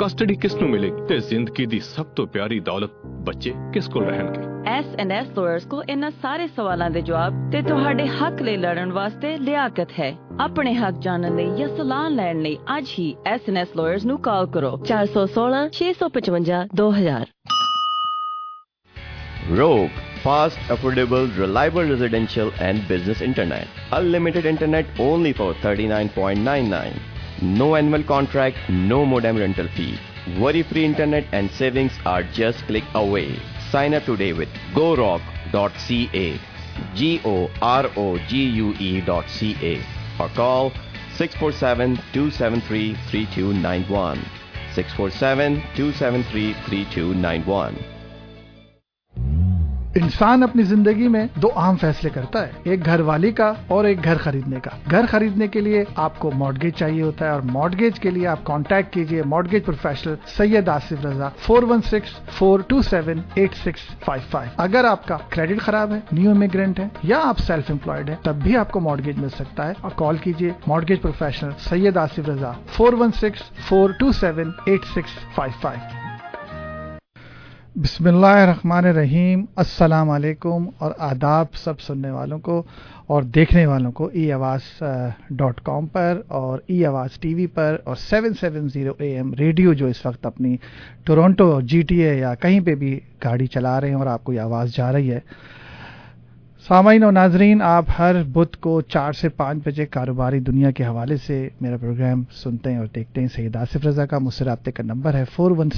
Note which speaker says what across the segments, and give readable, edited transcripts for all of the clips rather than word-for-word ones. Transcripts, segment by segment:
Speaker 1: Custody ਕਿਸ ਨੂੰ ਮਿਲੇਗੀ ਤੇ ਜ਼ਿੰਦਗੀ ਦੀ ਸਭ ਤੋਂ ਪਿਆਰੀ ਦੌਲਤ ਬੱਚੇ ਕਿਸ ਕੋਲ ਰਹਿਣਗੇ।
Speaker 2: S&S Lawyers ਕੋ ਇਹਨਾਂ ਸਾਰੇ ਸਵਾਲਾਂ ਦੇ ਜਵਾਬ ਤੇ ਤੁਹਾਡੇ ਹੱਕ ਲਈ ਲੜਨ ਵਾਸਤੇ ਲਿਆਕਤ ਹੈ। ਆਪਣੇ ਹੱਕ ਜਾਣਨ ਲਈ ਜਾਂ ਸਲਾਹ ਲੈਣ ਲਈ ਅੱਜ ਹੀ S&S Lawyers ਨੂੰ ਕਾਲ ਕਰੋ 416 655 2000।
Speaker 3: Rogue, fast, affordable, reliable residential and business internet. Unlimited internet only for $39.99. No annual contract, no modem rental fee. Worry-free internet and savings are just click away. Sign up today with gorogue.ca, GOROGUE.ca, or call 647-273-3291, 647-273-3291.
Speaker 4: इंसान अपनी जिंदगी में दो अहम फैसले करता है, एक घर वाली का और एक घर खरीदने का। घर खरीदने के लिए आपको मॉर्गेज चाहिए होता है और मॉर्गेज के लिए आप कांटेक्ट कीजिए मॉर्गेज प्रोफेशनल सैयद आसिफ रजा 416-427-8655। अगर आपका क्रेडिट खराब है, न्यू इमिग्रेंट है या आप सेल्फ एम्प्लॉयड है, तब भी आपको मॉर्गेज मिल सकता है और कॉल कीजिए मॉर्गेज प्रोफेशनल सैयद आसिफ रजा 416-427-8655। बिस्मिल्लाहिर्रहमानिर्रहीम, अस्सलाम वालेकुम और आदाब सब सुनने वालों को और देखने वालों को eAwaaz.com पर और eAwaaz टीवी पर और 770 AM रेडियो जो इस वक्त अपनी टोरंटो GTA या कहीं पे भी गाड़ी चला रहे हैं और आपको ये आवाज़ जा रही है। सामाईन और नाजरीन, आप हर बुध को 4 से 5 बजे कारोबारी दुनिया के हवाले से मेरा प्रोग्राम सुनते हैं और देखते हैं। सैयद आसिफ रज़ा का मुझसे राब्ते का नंबर है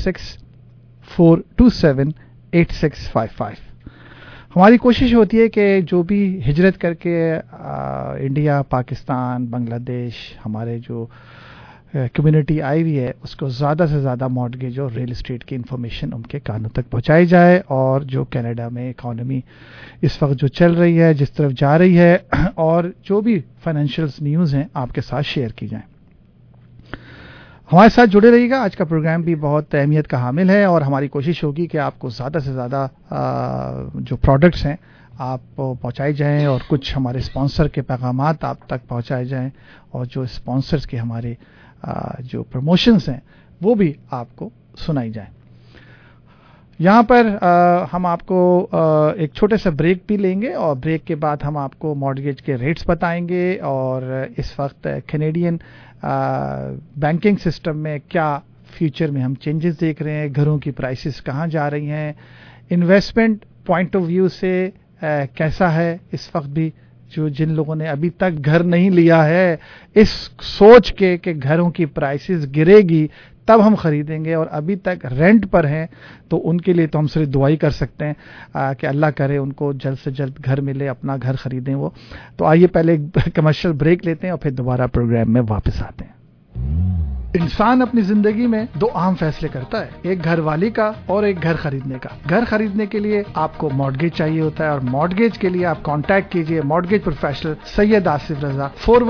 Speaker 4: 416-427-8655। हमारी कोशिश होती है कि जो भी हिजरत करके इंडिया, पाकिस्तान, बांग्लादेश हमारे जो कम्युनिटी आई हुई है उसको ज़्यादा से ज़्यादा मॉर्गेज और रियल एस्टेट की इन्फॉर्मेशन उनके कानों तक पहुंचाई जाए और जो कनाडा में इकॉनमी इस वक्त जो चल रही है, जिस तरफ जा रही है और जो भी फाइनेंशियल न्यूज़ हैं आपके साथ शेयर की जाएं। हमारे साथ जुड़े रहिएगा। आज का प्रोग्राम भी बहुत अहमियत का हामिल है और हमारी कोशिश होगी कि आपको ज़्यादा से ज़्यादा जो प्रोडक्ट्स हैं आप पहुंचाए जाएं और कुछ हमारे स्पॉन्सर के पैगामात आप तक पहुंचाए जाएं और जो स्पॉन्सर्स के हमारे जो प्रमोशंस हैं वो भी आपको सुनाई जाएं। यहाँ पर हम आपको एक छोटे सा ब्रेक भी लेंगे और ब्रेक के बाद हम आपको मॉर्गेज के रेट्स बताएंगे और इस वक्त कैनेडियन बैंकिंग सिस्टम में क्या फ्यूचर में हम चेंजेस देख रहे हैं, घरों की प्राइसेस कहाँ जा रही हैं, इन्वेस्टमेंट पॉइंट ऑफ व्यू से कैसा है इस वक्त भी जो जिन लोगों ने अभी तक घर नहीं लिया है इस सोच के कि घरों की प्राइसेस गिरेगी तब हम खरीदेंगे और अभी तक रेंट पर हैं तो उनके लिए तो हम सिर्फ दुआ ही कर सकते हैं कि अल्लाह करे उनको जल्द से जल्द घर मिले, अपना घर खरीदें वो। तो आइए पहले एक कमर्शियल ब्रेक लेते हैं और फिर दोबारा प्रोग्राम में वापस आते हैं। इंसान अपनी जिंदगी में दो अहम फैसले करता है, एक घर वाली का और एक घर खरीदने का। घर खरीदने के लिए आपको मॉर्गेज चाहिए होता है और मॉर्गेज के लिए आप कांटेक्ट कीजिए मॉर्गेज प्रोफेशनल सैयद आसिफ रजा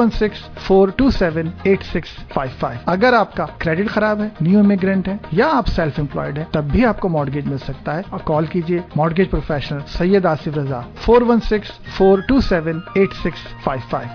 Speaker 4: 416-427-8655। अगर आपका क्रेडिट खराब है, न्यू इमिग्रेंट है या आप सेल्फ एम्प्लॉयड है, तब भी आपको मॉर्गेज मिल सकता है और कॉल कीजिए मॉर्गेज प्रोफेशनल सैयद आसिफ रजा 416-427-8655।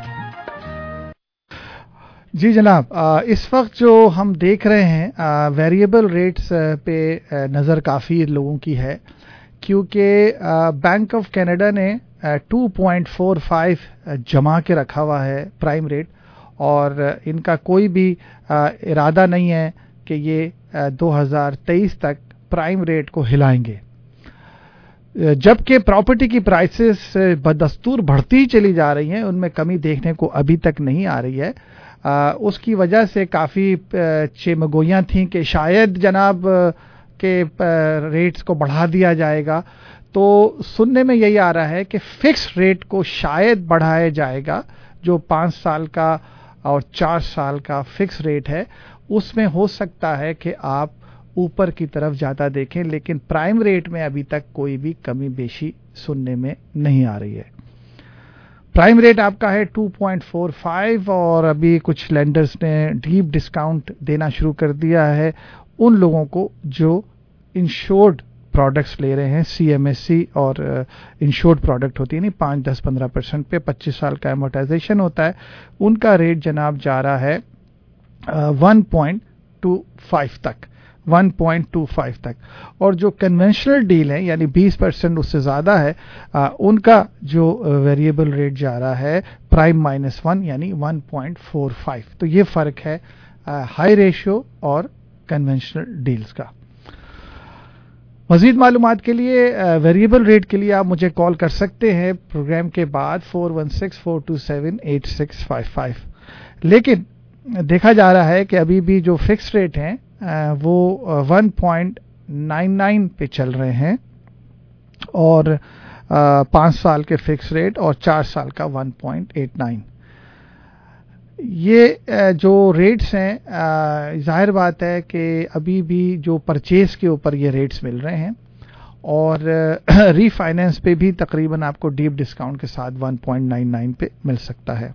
Speaker 4: जी जनाब, इस वक्त जो हम देख रहे हैं वेरिएबल रेट्स पे नज़र काफ़ी लोगों की है क्योंकि बैंक ऑफ कनाडा ने 2.45 जमा के रखा हुआ है प्राइम रेट और इनका कोई भी इरादा नहीं है कि ये 2023 तक प्राइम रेट को हिलाएंगे, जबकि प्रॉपर्टी की प्राइसेस बदस्तूर बढ़ती ही चली जा रही हैं, उनमें कमी देखने को अभी तक नहीं आ रही है। उसकी वजह से काफ़ी चेमगोइयाँ थीं कि शायद जनाब के रेट्स को बढ़ा दिया जाएगा, तो सुनने में यही आ रहा है कि फिक्स रेट को शायद बढ़ाया जाएगा। जो 5 साल का और 4 साल का फिक्स रेट है उसमें हो सकता है कि आप ऊपर की तरफ ज़्यादा देखें, लेकिन प्राइम रेट में अभी तक कोई भी कमी बेशी सुनने में नहीं आ रही है। प्राइम रेट आपका है 2.45 और अभी कुछ लेंडर्स ने डीप डिस्काउंट देना शुरू कर दिया है उन लोगों को जो इंश्योर्ड प्रोडक्ट्स ले रहे हैं। CMSC और इंश्योर्ड प्रोडक्ट होती है नहीं, 5, 10, 15% पे 25 साल का एमोर्टाइजेशन होता है, उनका रेट जनाब जा रहा है 1.25 तक। 1.25 तक, और जो कन्वेंशनल डील है यानी 20% उससे ज़्यादा है, उनका जो वेरिएबल रेट जा रहा है प्राइम -1 यानी 1.45। तो ये फ़र्क है हाई रेशियो और कन्वेंशनल डील्स का। मज़ीद मालूमात के लिए वेरिएबल रेट के लिए आप मुझे कॉल कर सकते हैं प्रोग्राम के बाद 416-427-8655। लेकिन देखा जा रहा है कि अभी भी जो फिक्स रेट हैं वो 1.99 पे चल रहे हैं, और 5 साल के फिक्स रेट और 4 साल का 1.89। ये जो रेट्स हैं जाहिर बात है कि अभी भी जो परचेज के ऊपर ये रेट्स मिल रहे हैं, और रीफाइनेंस पे भी तकरीबन आपको डीप डिस्काउंट के साथ 1.99 पे मिल सकता है।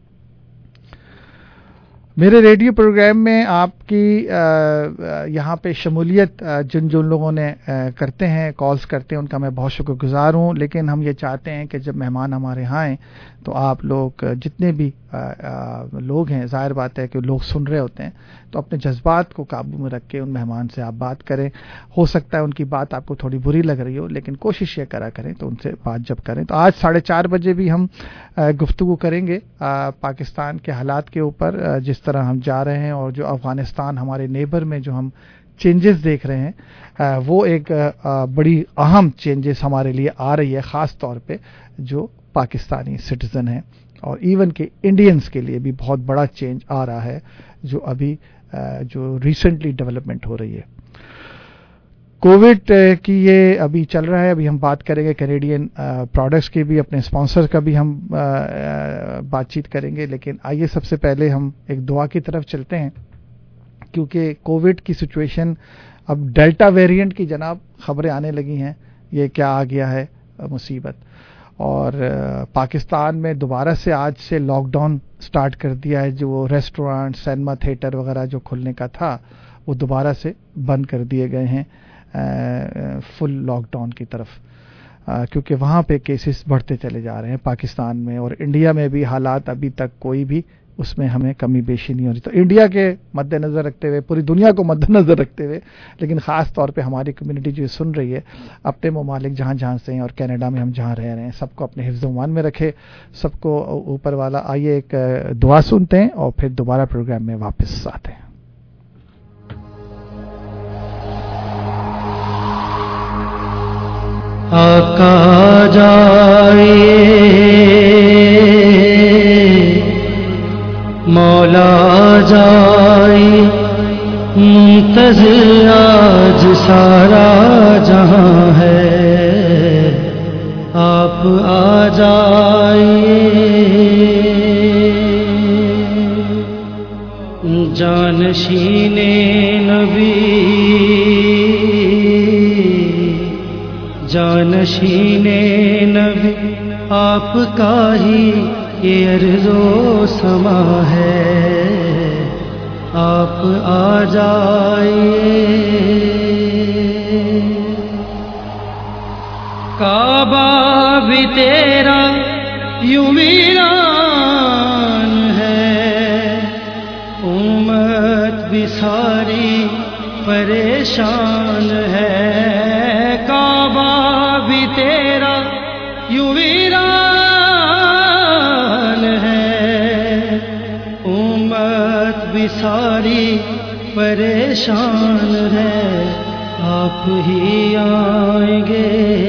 Speaker 4: मेरे रेडियो प्रोग्राम में आपकी यहाँ पे शमूलियत जिन लोगों ने करते हैं, कॉल्स करते हैं, उनका मैं बहुत शुक्रगुजार हूँ। लेकिन हम ये चाहते हैं कि जब मेहमान हमारे यहाँ आएँ तो आप लोग जितने भी लोग हैं, ज़ाहिर बात है कि लोग सुन रहे होते हैं, तो अपने जज्बात को काबू में रख के उन मेहमान से आप बात करें। हो सकता है उनकी बात आपको थोड़ी बुरी लग रही हो, लेकिन कोशिश ये करा करें तो उनसे बात जब करें। तो आज 4:30 बजे भी हम गुफ्तगू करेंगे पाकिस्तान के हालात के ऊपर, जिस तरह हम जा रहे हैं, और जो अफगानिस्तान हमारे नेबर में जो हम चेंजेस देख रहे हैं, वो एक बड़ी अहम चेंजेस हमारे लिए आ रही है, ख़ास तौर पे जो पाकिस्तानी सिटीज़न हैं, और इवन के इंडियंस के लिए भी बहुत बड़ा चेंज आ रहा है जो अभी जो रिसेंटली डेवलपमेंट हो रही है। कोविड की ये अभी चल रहा है, अभी हम बात करेंगे कैनेडियन प्रोडक्ट्स की भी, अपने स्पॉन्सर का भी हम बातचीत करेंगे। लेकिन आइए सबसे पहले हम एक दुआ की तरफ चलते हैं, क्योंकि कोविड की सिचुएशन अब डेल्टा वेरिएंट की जनाब खबरें आने लगी हैं, ये क्या आ गया है मुसीबत। और पाकिस्तान में दोबारा से आज से लॉकडाउन स्टार्ट कर दिया है। जो रेस्टोरेंट, सिनेमा, थिएटर वगैरह जो खुलने का था वो दोबारा से बंद कर दिए गए हैं फुल लॉकडाउन की तरफ, क्योंकि वहाँ पे केसेस बढ़ते चले जा रहे हैं पाकिस्तान में। और इंडिया में भी हालात अभी तक कोई भी उसमें हमें कमी बेशी नहीं हो रही। तो इंडिया के मद्देनज़र रखते हुए, पूरी दुनिया को मद्देनज़र रखते हुए, लेकिन ख़ास तौर पे हमारी कम्युनिटी जो सुन रही है अपने ममालिक जहाँ जहाँ से हैं, और कनाडा में हम जहाँ रह रहे हैं, सबको अपने हिफ्ज़ व अमान में रखे, सबको ऊपर वाला। आइए एक दुआ सुनते हैं और फिर दोबारा प्रोग्राम में वापस आते हैं।
Speaker 5: आका जाइए, मौला जाए, मुंतज़िर आज सारा जहां है, आप आ जाइए। जानशीने नबी, जानशीने नबी, आपका ही ये अर्ज़ो समा है, आप आ जाइए। काबा भी तेरा यूं वीरान है, उम्मत भी सारी परेशान है। काबा भी तेरा यूं वीरान है, उम्मत भी सारी परेशान है। आप ही आएंगे,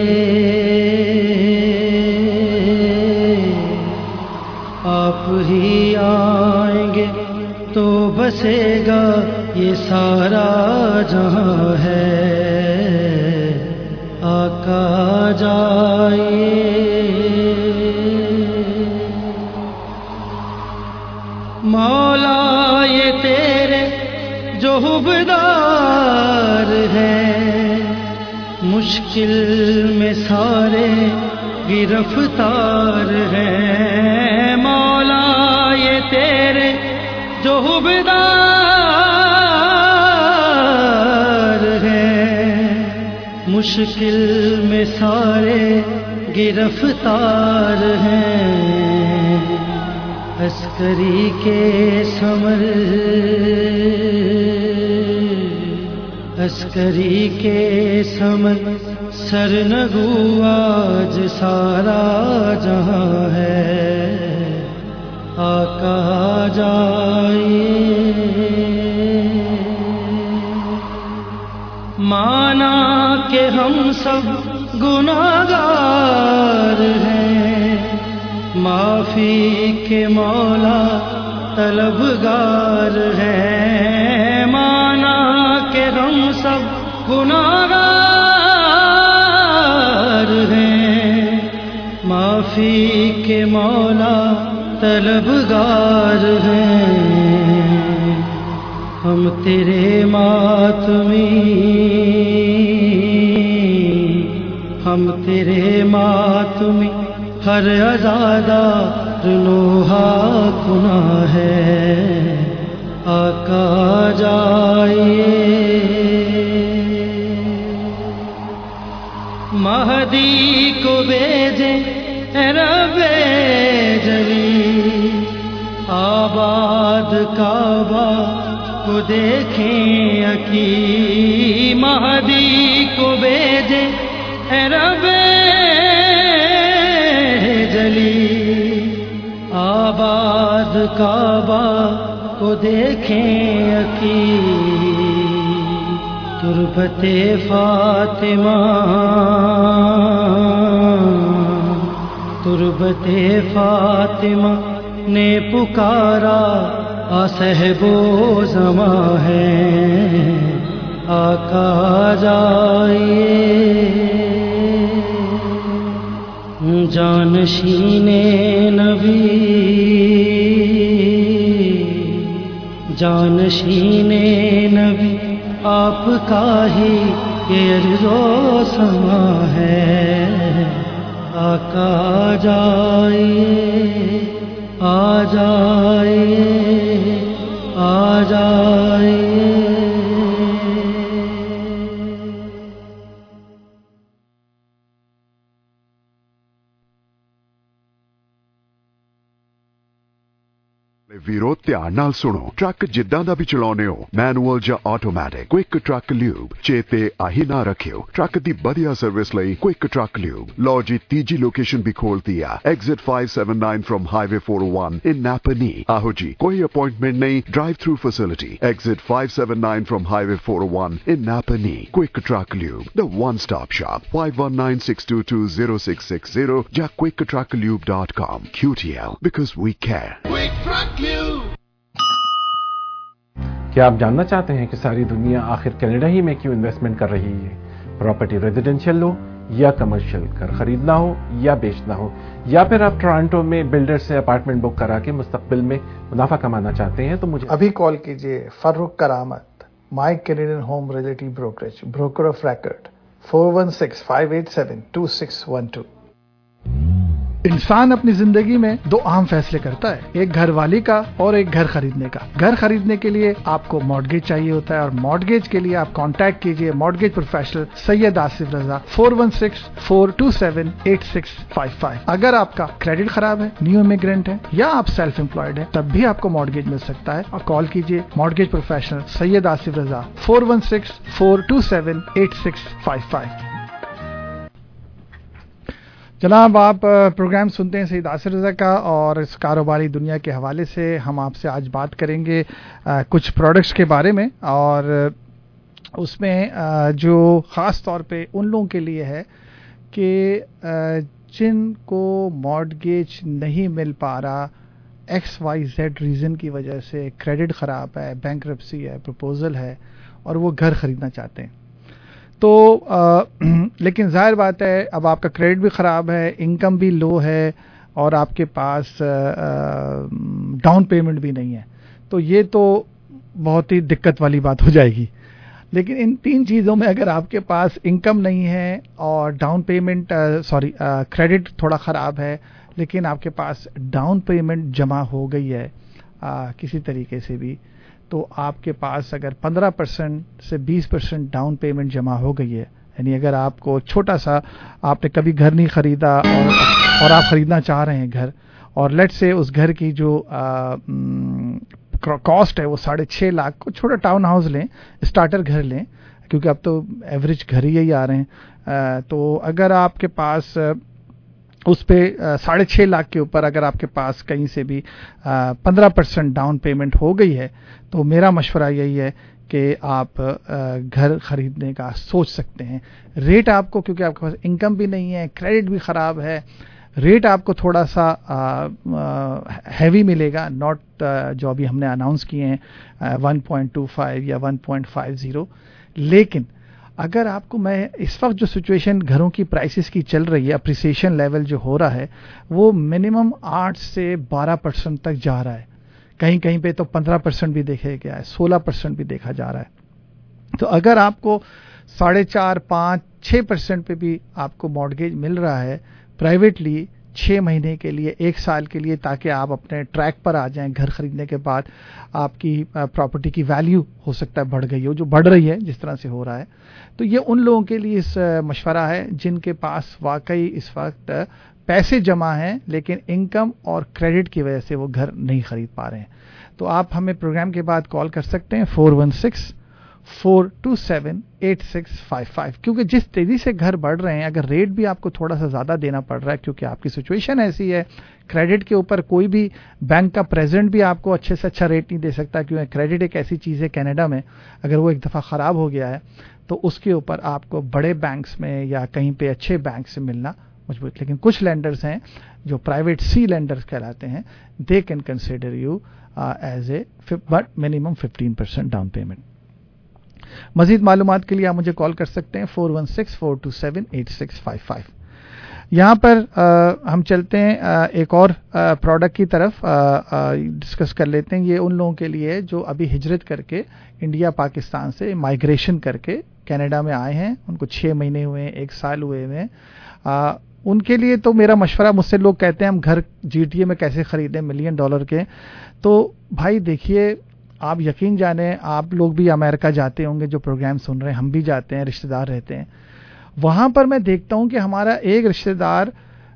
Speaker 5: आप ही आएंगे तो बसेगा ये सारा जहां है। आका जाइए, मौला ये तेरे जो हुबदार हैं, मुश्किल में सारे गिरफ्तार हैं। मौला ये तेरे जो हुबदार हैं, मुश्किल में सारे गिरफ्तार हैं। अस्करी के समर, عسکری کے سمن سرنگو آج سارا جہاں ہے، آقا جائیے مانا کہ ہم سب گناہگار ہیں، معافی کے مولا طلبگار ہیں، مانا کہ ہم سب گناہگار ہیں، معافی کے مولا طلبگار ہیں، ہم تیرے ماتمی، ہم تیرے ماتمی، ہر عزادار نوحہ گناہ ہے، آقا جائیے مہدی کو بھیجیں اے رب جلی، آباد کعبہ کو دیکھیں اکی، مہدی کو بھیجیں اے رب جلی، آباد کعبہ کو دیکھیں اکی، تربت فاطمہ، تربت فاطمہ نے پکارا صاحب و زماں ہے، آقا جائیے جانشین نبی، جانشین نبی آپ کا ہی یہ عرض و سماں ہے، آقا جائیے آ جائیے آ جائیے۔
Speaker 6: ਵੀਰੋ ਧਿਆਨ ਨਾਲ ਸੁਣੋ, ਟਰੱਕ ਜਿੱਦਾਂ ਦਾ ਵੀ ਚਲਾਉਨੇ ਹੋ, ਮੈਨੂਅਲ ਜਾਂ ਆਟੋਮੈਟਿਕ, ਕੁਇਕ ਟਰੱਕ ਲਿਊਬ ਚੇਤੇ ਆਹੀ ਨਾ ਰੱਖਿਓ। ਟਰੱਕ ਦੀ ਵਧੀਆ ਸਰਵਿਸ ਲਈ ਕੁਇਕ ਟਰੱਕ ਲਿਊਬ। ਲਓ ਜੀ ਤੀਜੀ ਲੋਕੇਸ਼ਨ ਵੀ ਖੋਲਤੀ ਆ, exit 579 from highway 401 in Napanee. ਆਹੋ ਜੀ, ਕੋਈ ਅਪਾਇੰਟਮੈਂਟ ਨਹੀਂ, drive through facility. Exit 579 from highway 401 in Napanee. Quick truck lube, the one stop shop. 5196220660 ਜਾਂ quicktrucklube.com। QTL, because we care. Quick Truck Lube।
Speaker 7: کیا آپ جاننا چاہتے ہیں کہ ساری دنیا آخر کینیڈا ہی میں کیوں انویسٹمنٹ کر رہی ہے؟ پراپرٹی ریزیڈینشیل ہو یا کمرشل، گھر خریدنا ہو یا بیچنا ہو، یا پھر آپ ٹورانٹو میں بلڈر سے اپارٹمنٹ بک کرا کے مستقبل میں منافع کمانا چاہتے ہیں تو مجھے
Speaker 4: ابھی کال کیجیے Farooq Karamat, my Canadian home realty brokerage, broker of record, 4165872612۔ انسان اپنی زندگی میں دو اہم فیصلے کرتا ہے، ایک گھر والی کا اور ایک گھر خریدنے کا۔ گھر خریدنے کے لیے آپ کو مارگیج چاہیے ہوتا ہے، اور مارگیج کے لیے آپ کانٹیکٹ کیجئے مارگیج پروفیشنل سید آصف رضا، 4164278655۔ اگر آپ کا کریڈٹ خراب ہے، نیو امیگرینٹ ہے، یا آپ سیلف امپلائڈ ہیں، تب بھی آپ کو مارگیج مل سکتا ہے، اور کال کیجئے مارگیج پروفیشنل سید آصف رضا، 4164278655۔ جناب، آپ پروگرام سنتے ہیں سید آصف رضا کا، اور اس کاروباری دنیا کے حوالے سے ہم آپ سے آج بات کریں گے کچھ پروڈکٹس کے بارے میں، اور اس میں جو خاص طور پہ ان لوگوں کے لیے ہے کہ جن کو مارگیج نہیں مل پا رہا XYZ ریزن کی وجہ سے، کریڈٹ خراب ہے، بینکرپسی ہے، پروپوزل ہے، اور وہ گھر خریدنا چاہتے ہیں۔ تو لیکن ظاہر بات ہے، اب آپ کا کریڈٹ بھی خراب ہے، انکم بھی لو ہے، اور آپ کے پاس ڈاؤن پیمنٹ بھی نہیں ہے، تو یہ تو بہت ہی دقت والی بات ہو جائے گی۔ لیکن ان تین چیزوں میں اگر آپ کے پاس انکم نہیں ہے اور ڈاؤن پیمنٹ کریڈٹ تھوڑا خراب ہے، لیکن آپ کے پاس ڈاؤن پیمنٹ جمع ہو گئی ہے کسی طریقے سے بھی، تو آپ کے پاس اگر 15% سے 20% ڈاؤن پیمنٹ جمع ہو گئی ہے، یعنی اگر آپ کو چھوٹا سا، آپ نے کبھی گھر نہیں خریدا اور آپ خریدنا چاہ رہے ہیں گھر، اور لیٹ سے اس گھر کی جو کاسٹ ہے وہ 6.5 لاکھ کو، چھوٹا ٹاؤن ہاؤس لیں، اسٹارٹر گھر لیں، کیونکہ اب تو ایوریج گھر ہی آ رہے ہیں. تو اگر آپ کے پاس اس پہ 6.5 لاکھ کے اوپر اگر آپ کے پاس کہیں سے بھی 15% ڈاؤن پیمنٹ ہو گئی ہے تو میرا مشورہ یہی ہے کہ آپ گھر خریدنے کا سوچ سکتے ہیں. ریٹ آپ کو، کیونکہ آپ کے پاس انکم بھی نہیں ہے، کریڈٹ بھی خراب ہے، ریٹ آپ کو تھوڑا سا ہیوی ملے گا، ناٹ جو ابھی ہم نے اناؤنس کیے ہیں 1.25 یا 1.50. لیکن اگر آپ کو، میں اس وقت جو سچویشن گھروں کی پرائسز کی چل رہی ہے، اپریسیشن لیول جو ہو رہا ہے وہ منیمم 8 سے 12% تک جا رہا ہے. کہیں کہیں پہ تو 15% بھی دیکھا گیا ہے، 16% بھی دیکھا جا رہا ہے. تو اگر آپ کو 4.5, 5, 6% پہ بھی آپ کو مارگیج مل رہا ہے پرائیویٹلی 6 مہینے کے لیے، 1 سال کے لیے، تاکہ آپ اپنے ٹریک پر آ جائیں، گھر خریدنے کے بعد آپ کی پراپرٹی کی ویلیو ہو سکتا ہے بڑھ گئی ہو، جو بڑھ رہی ہے جس طرح سے ہو رہا ہے. تو یہ ان لوگوں کے لیے اس مشورہ ہے جن کے پاس واقعی اس وقت پیسے جمع ہیں لیکن انکم اور کریڈٹ کی وجہ سے وہ گھر نہیں خرید پا رہے ہیں. تو آپ ہمیں پروگرام کے بعد کال کر سکتے ہیں 416-427-8655. کیونکہ جس تیزی سے گھر بڑھ رہے ہیں، اگر ریٹ بھی آپ کو تھوڑا سا زیادہ دینا پڑ رہا ہے کیونکہ آپ کی سچویشن ایسی ہے، کریڈٹ کے اوپر کوئی بھی بینک کا پریزنٹ بھی آپ کو اچھے سے اچھا ریٹ نہیں دے سکتا، کیونکہ کریڈٹ ایک ایسی چیز ہے کینیڈا میں اگر وہ ایک دفعہ خراب ہو گیا ہے تو اس کے اوپر آپ کو بڑے بینکس میں یا کہیں پہ اچھے بینک سے ملنا مجبور. لیکن کچھ لینڈرز ہیں جو پرائیویٹ سی لینڈرز کہلاتے ہیں، they can consider you as a but minimum 15% down payment. مزید معلومات کے لیے آپ مجھے کال کر سکتے ہیں 416-427-8655. یہاں پر ہم چلتے ہیں ایک اور پروڈکٹ کی طرف ڈسکس کر لیتے ہیں. یہ ان لوگوں کے لیے جو ابھی ہجرت کر کے انڈیا پاکستان سے مائگریشن کر کے کینیڈا میں آئے ہیں، ان کو 6 مہینے ہوئے ہیں، 1 سال ہوئے ہیں. ان کے لیے تو میرا مشورہ، مجھ سے لوگ کہتے ہیں ہم گھر GTA میں کیسے خریدیں $1 ملین کے. تو بھائی دیکھیے، آپ یقین جانیں، آپ لوگ بھی امریکہ جاتے ہوں گے جو پروگرام سن رہے ہیں، ہم بھی جاتے ہیں، رشتہ دار رہتے ہیں وہاں پر. میں دیکھتا ہوں کہ ہمارا ایک رشتہ دار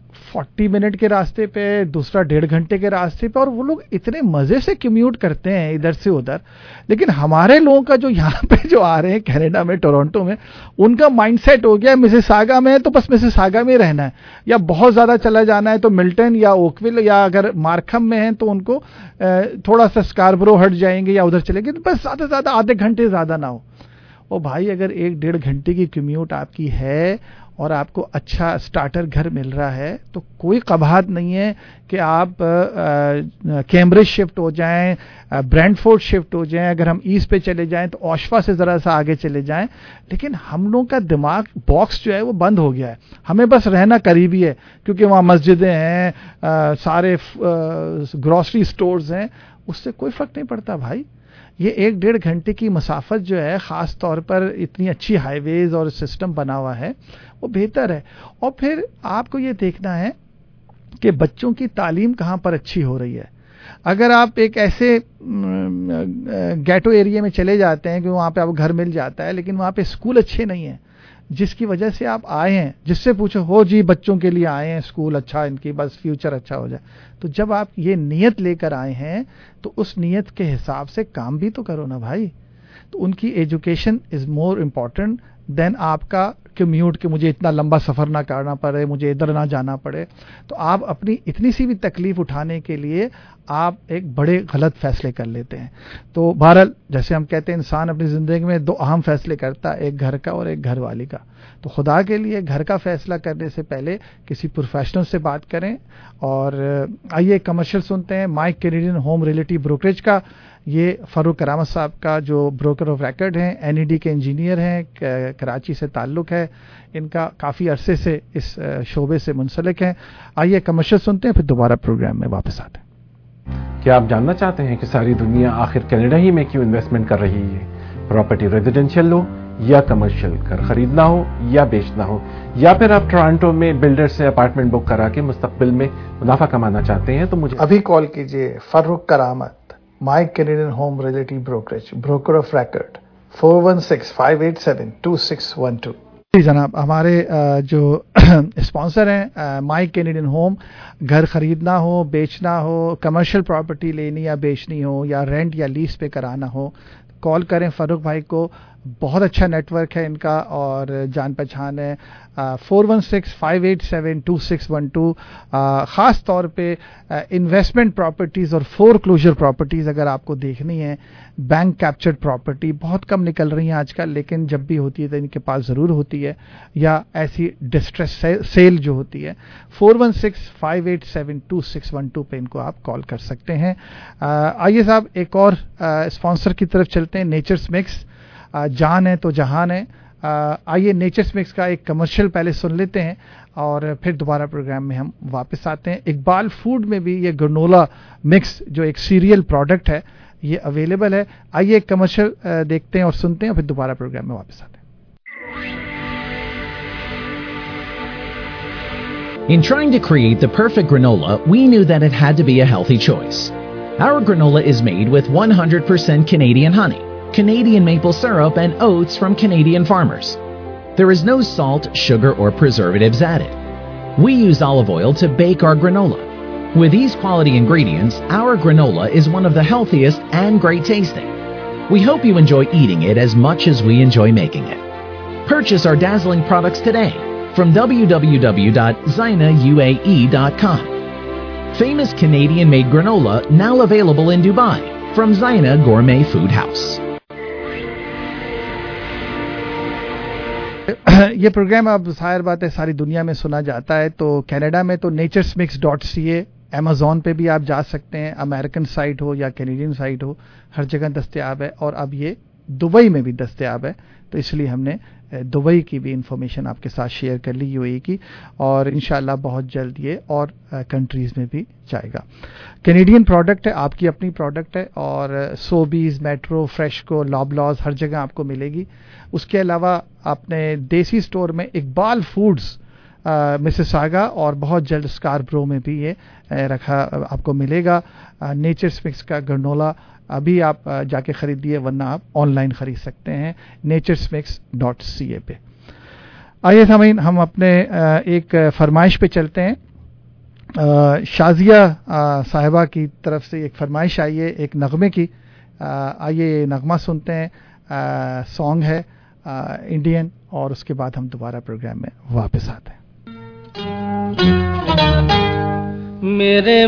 Speaker 4: 40 منٹ کے راستے پہ، دوسرا 1.5 گھنٹے کے راستے پہ، اور وہ لوگ اتنے مزے سے کمیوٹ کرتے ہیں ادھر سے ادھر. لیکن ہمارے لوگوں کا جو یہاں پہ جو آ رہے ہیں کینیڈا میں، ٹورنٹو میں، ان کا مائنڈ سیٹ ہو گیا مسیساگا میں تو بس مسیساگا میں رہنا ہے، یا بہت زیادہ چلا جانا ہے تو ملٹن یا اوکویل، یا اگر مارکھم میں ہیں تو ان کو تھوڑا سا اسکاربرو ہٹ جائیں گے یا ادھر چلیں گے، تو بس زیادہ سے زیادہ آدھے گھنٹے زیادہ نہ ہو. اور بھائی اگر 1-1.5 گھنٹے کی کمیوٹ آپ کی ہے اور آپ کو اچھا سٹارٹر گھر مل رہا ہے تو کوئی قباحت نہیں ہے کہ آپ کیمبرج شفٹ ہو جائیں، برینڈ فورڈ شفٹ ہو جائیں، اگر ہم ایسٹ پہ چلے جائیں تو اوشوا سے ذرا سا آگے چلے جائیں. لیکن ہم لوگوں کا دماغ باکس جو ہے وہ بند ہو گیا ہے. ہمیں بس رہنا قریبی ہے کیونکہ وہاں مسجدیں ہیں، سارے گروسری سٹورز ہیں، اس سے کوئی فرق نہیں پڑتا بھائی. یہ 1-1.5 گھنٹے کی مسافت جو ہے، خاص طور پر اتنی اچھی ہائی ویز اور سسٹم بنا ہوا ہے، وہ بہتر ہے. اور پھر آپ کو یہ دیکھنا ہے کہ بچوں کی تعلیم کہاں پر اچھی ہو رہی ہے. اگر آپ ایک ایسے گیٹو ایریا میں چلے جاتے ہیں کہ وہاں پہ آپ کو گھر مل جاتا ہے لیکن وہاں پہ اسکول اچھے نہیں ہیں، جس کی وجہ سے آپ آئے ہیں، جس سے پوچھو ہو جی بچوں کے لیے آئے ہیں، اسکول اچھا، ان کی بس فیوچر اچھا ہو جائے. تو جب آپ یہ نیت لے کر آئے ہیں تو اس نیت کے حساب سے کام بھی تو کرو نا بھائی. تو ان کی ایجوکیشن از مور امپورٹنٹ دین آپ کا کمیوٹ، کہ مجھے اتنا لمبا سفر نہ کرنا پڑے، مجھے ادھر نہ جانا پڑے. تو آپ اپنی اتنی سی بھی تکلیف اٹھانے کے لیے آپ ایک بڑے غلط فیصلے کر لیتے ہیں. تو بہرحال جیسے ہم کہتے ہیں انسان اپنی زندگی میں 2 اہم فیصلے کرتا ہے، ایک گھر کا اور ایک گھر والی کا. تو خدا کے لیے گھر کا فیصلہ کرنے سے پہلے کسی پروفیشنل سے بات کریں. اور آئیے کمرشل سنتے ہیں my Canadian home realty brokerage کا. یہ فاروق کرامت صاحب کا جو بروکر آف ریکارڈ ہیں، NED کے انجینئر ہیں، کراچی سے تعلق ہے ان کا، کافی عرصے سے اس شعبے سے منسلک ہیں. آئیے کمرشل سنتے ہیں، پھر دوبارہ پروگرام میں واپس آتے ہیں.
Speaker 7: کیا آپ جاننا چاہتے ہیں کہ ساری دنیا آخر کینیڈا ہی میں کیوں انویسٹمنٹ کر رہی ہے؟ پراپرٹی ریزیڈینشیل لو یا کمرشل، گھر خریدنا ہو یا بیچنا ہو، یا پھر آپ ٹورانٹو میں بلڈر سے اپارٹمنٹ بک کرا کے مستقبل میں منافع کمانا چاہتے ہیں تو مجھے
Speaker 4: ابھی کال کیجئے. Farooq Karamat, my Canadian home realty brokerage, broker of record, 416-587-2612. جی جناب، ہمارے جو اسپانسر ہیں مائک کینیڈین ہوم، گھر خریدنا ہو، بیچنا ہو، کمرشل پراپرٹی لینی یا بیچنی ہو، یا رینٹ یا لیز پہ کرانا ہو، کال کریں فاروق بھائی کو. بہت اچھا نیٹ ورک ہے ان کا اور جان پہچان ہے. 416-587-2612. خاص طور پہ انویسٹمنٹ پراپرٹیز اور فور کلوجر پراپرٹیز اگر آپ کو دیکھنی ہے. بینک کیپچرڈ پراپرٹی بہت کم نکل رہی ہیں آج کل, لیکن جب بھی ہوتی ہے تو ان کے پاس ضرور ہوتی ہے, یا ایسی ڈسٹریس سیل جو ہوتی ہے. 416-587-2612 پہ ان کو آپ کال کر سکتے ہیں. آئیے صاحب ایک اور اسپانسر کی طرف چلتے ہیں, نیچرز مکس. جان ہے تو جہان ہے. آئیے نیچرز مکس کا ایک کمرشل پہلے سن لیتے ہیں اور پھر دوبارہ پروگرام میں ہم واپس آتے ہیں. اقبال فوڈ میں بھی یہ گرنولا مکس جو ایک سیریل پروڈکٹ ہے یہ اویلیبل ہے. آئیے ایک کمرشل دیکھتے ہیں اور سنتے ہیں اور پھر دوبارہ پروگرام میں واپس آتے ہیں.
Speaker 8: In trying to create the perfect granola, we knew that it had to be a healthy choice. Our granola is made with 100% Canadian honey, Canadian maple syrup, and oats from Canadian farmers. There is no salt, sugar, or preservatives added. We use olive oil to bake our granola. With these quality ingredients, our granola is one of the healthiest and great tasting. We hope you enjoy eating it as much as we enjoy making it. Purchase our dazzling products today from www.zinauae.com. Famous Canadian-made granola now available in Dubai from Zina Gourmet Food House.
Speaker 4: یہ program اب ظاہر بات ہے ساری دنیا میں سنا جاتا ہے. تو کینیڈا میں تو naturesmix.ca, امیزون پہ بھی آپ جا سکتے ہیں. امریکن سائٹ ہو یا کینیڈین سائٹ ہو, ہر جگہ دستیاب ہے. اور اب یہ دبئی میں بھی دستیاب ہے, تو اس لیے ہم نے دبئی کی بھی انفارمیشن آپ کے ساتھ شیئر کر لی, یو اے کی, اور انشاءاللہ بہت جلد یہ اور کنٹریز میں بھی جائے گا. کینیڈین پروڈکٹ ہے, آپ کی اپنی پروڈکٹ ہے, اور سوبیز, میٹرو, فریشکو, لابلاز ہر جگہ آپ کو ملے گی. اس کے علاوہ آپ نے دیسی سٹور میں اقبال فوڈز مسیساگا اور بہت جلد اسکاربرو میں بھی یہ رکھا آپ کو ملے گا. نیچرز مکس کا گرنولا ابھی آپ جا کے خریدیے, ورنہ آپ آن لائن خرید سکتے ہیں naturesmix.ca پہ. آئیے سامعین ہم اپنے ایک فرمائش پہ چلتے ہیں. شازیہ صاحبہ کی طرف سے ایک فرمائش آئی ہے ایک نغمے کی. آئیے نغمہ سنتے ہیں. سانگ ہے انڈین, اور اس کے بعد ہم دوبارہ پروگرام میں واپس آتے ہیں.
Speaker 5: میرے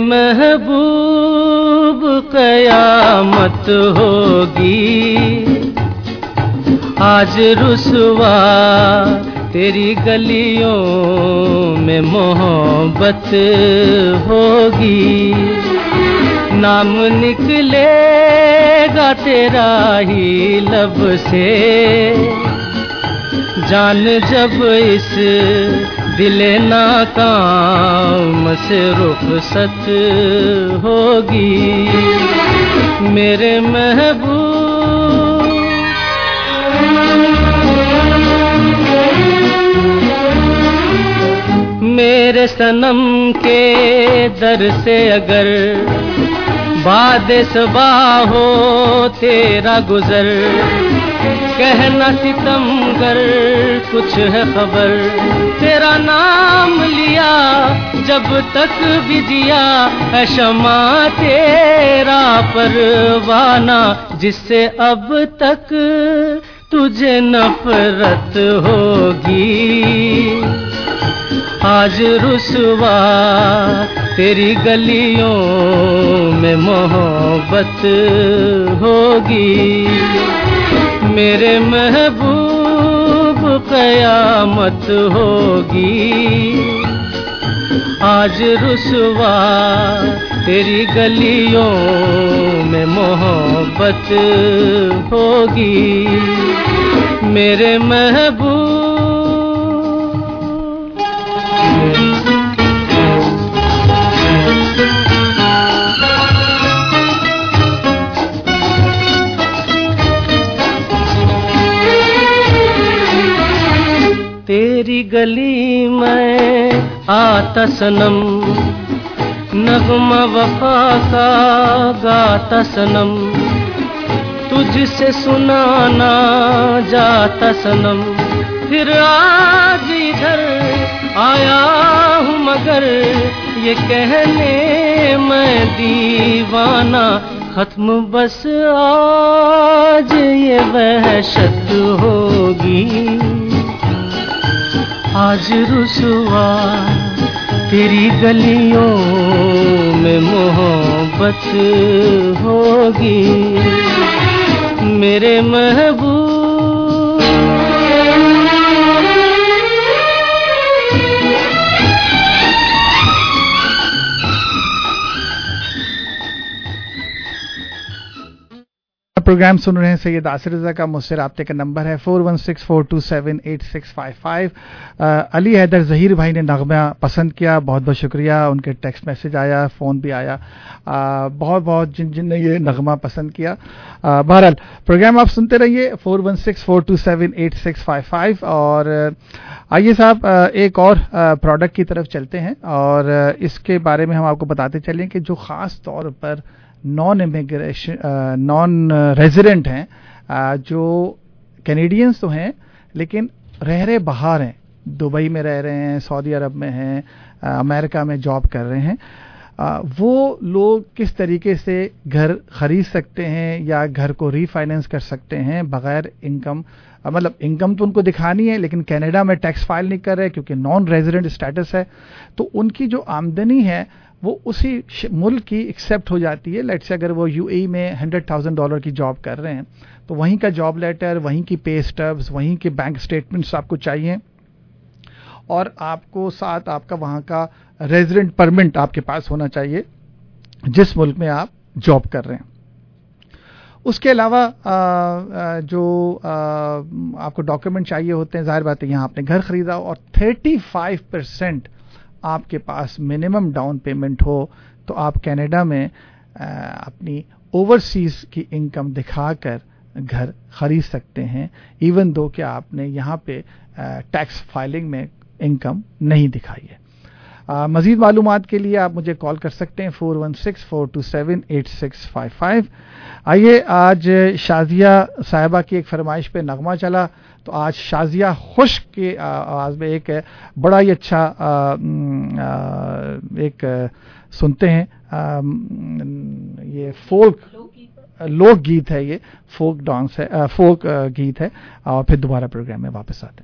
Speaker 5: محبوب قیامت ہوگی, آج رسوا تیری گلیوں میں محبت ہوگی. نام نکلے گا تیرا ہی لب سے, جان جب اس دل ناکام سے رخصت ہوگی. میرے محبوب میرے صنم کے در سے اگر باد صبا ہو تیرا گزر, کہنا ستم گر کچھ ہے خبر. تیرا نام لیا جب تک بھی جیا ہے شمع تیرا پروانہ, جس سے اب تک تجھے نفرت ہوگی. آج رسوا تیری گلیوں میں محبت ہوگی. میرے محبوب قیامت ہوگی, آج رسوا تیری گلیوں میں محبت ہوگی. میرے محبوب تیری گلی میں آتا صنم, نغمہ وفا کا گاتا صنم, تجھ سے سنانا جاتا صنم. پھر آج ادھر آیا ہوں مگر یہ کہنے میں دیوانہ, ختم بس آج یہ وحشت ہوگی آج رسوا تیری گلیوں میں محبت ہوگی میرے محبوب
Speaker 4: پروگرام سن رہے ہیں سید آصر رضا کا. مجھ سے رابطے کا نمبر ہے 4164278655. علی حیدر ظہیر بھائی نے نغمہ پسند کیا, بہت بہت شکریہ. ان کے ٹیکسٹ میسج آیا, فون بھی آیا, بہت بہت جن نے یہ نغمہ پسند کیا. بہرحال پروگرام آپ سنتے رہیے 4164278655. اور آئیے صاحب ایک اور پروڈکٹ کی طرف چلتے ہیں, اور اس کے بارے میں ہم آپ کو بتاتے چلیں کہ جو خاص طور پر نان ریزیڈنٹ ہیں, جو کینیڈینز تو ہیں لیکن رہ رہے باہر ہیں, دبئی میں رہ رہے ہیں, سعودی عرب میں ہیں, امریکہ میں جاب کر رہے ہیں, وہ لوگ کس طریقے سے گھر خرید سکتے ہیں یا گھر کو ری فائنینس کر سکتے ہیں بغیر انکم, مطلب انکم تو ان کو دکھانی ہے لیکن کینیڈا میں ٹیکس فائل نہیں کر رہے کیونکہ نان ریزیڈنٹ اسٹیٹس ہے, تو ان کی جو آمدنی ہے وہ اسی ملک کی ایکسیپٹ ہو جاتی ہے. لیٹس سے اگر وہ یو اے میں $100,000 کی جاب کر رہے ہیں تو وہیں کا جاب لیٹر, وہیں کی پے اسٹبس, وہیں کے بینک اسٹیٹمنٹس آپ کو چاہیے, اور آپ کو ساتھ آپ کا وہاں کا ریزیڈنٹ پرمٹ آپ کے پاس ہونا چاہیے جس ملک میں آپ جاب کر رہے ہیں. اس کے علاوہ جو آپ کو ڈاکیومنٹ چاہیے ہوتے ہیں, ظاہر بات ہے یہاں آپ نے گھر خریدا اور 35% آپ کے پاس منیمم ڈاؤن پیمنٹ ہو تو آپ کینیڈا میں اپنی اوورسیز کی انکم دکھا کر گھر خرید سکتے ہیں, ایون دو کہ آپ نے یہاں پہ ٹیکس فائلنگ میں انکم نہیں دکھائی ہے. مزید معلومات کے لیے آپ مجھے کال کر سکتے ہیں 4164278655. آئیے آج شازیہ صاحبہ کی ایک فرمائش پہ نغمہ چلا, تو آج شازیہ خشک کی آواز میں ایک بڑا ہی اچھا ایک سنتے ہیں, یہ فولک لوک گیت ہے, یہ فوک ڈانس ہے, فوک گیت ہے, اور پھر دوبارہ پروگرام میں واپس آتے ہیں.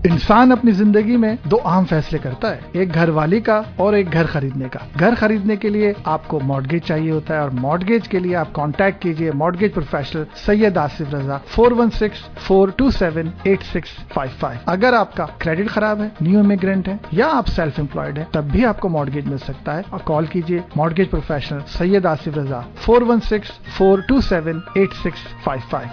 Speaker 4: इंसान अपनी जिंदगी में दो अहम फैसले करता है, एक घर वाली का और एक घर खरीदने का। घर खरीदने के लिए आपको मॉर्गेज चाहिए होता है और मॉर्गेज के लिए आप कांटेक्ट कीजिए मॉर्गेज प्रोफेशनल सैयद आसिफ रजा 4164278655। अगर आपका क्रेडिट खराब है, न्यू इमिग्रेंट है या आप सेल्फ एम्प्लॉयड है, तब भी आपको मॉर्गेज मिल सकता है और कॉल कीजिए मॉर्गेज प्रोफेशनल सैयद आसिफ रजा 4164278655।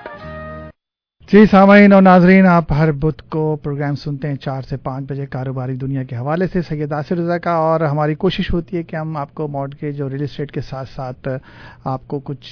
Speaker 4: जी सामाईन और नाजरीन, आप हर बुध को प्रोग्राम सुनते हैं 4 से 5 बजे कारोबारी दुनिया के हवाले से सैयद आसिफ रजा का, और हमारी कोशिश होती है कि हम आपको मॉर्गेज और रियल एस्टेट के साथ साथ आपको कुछ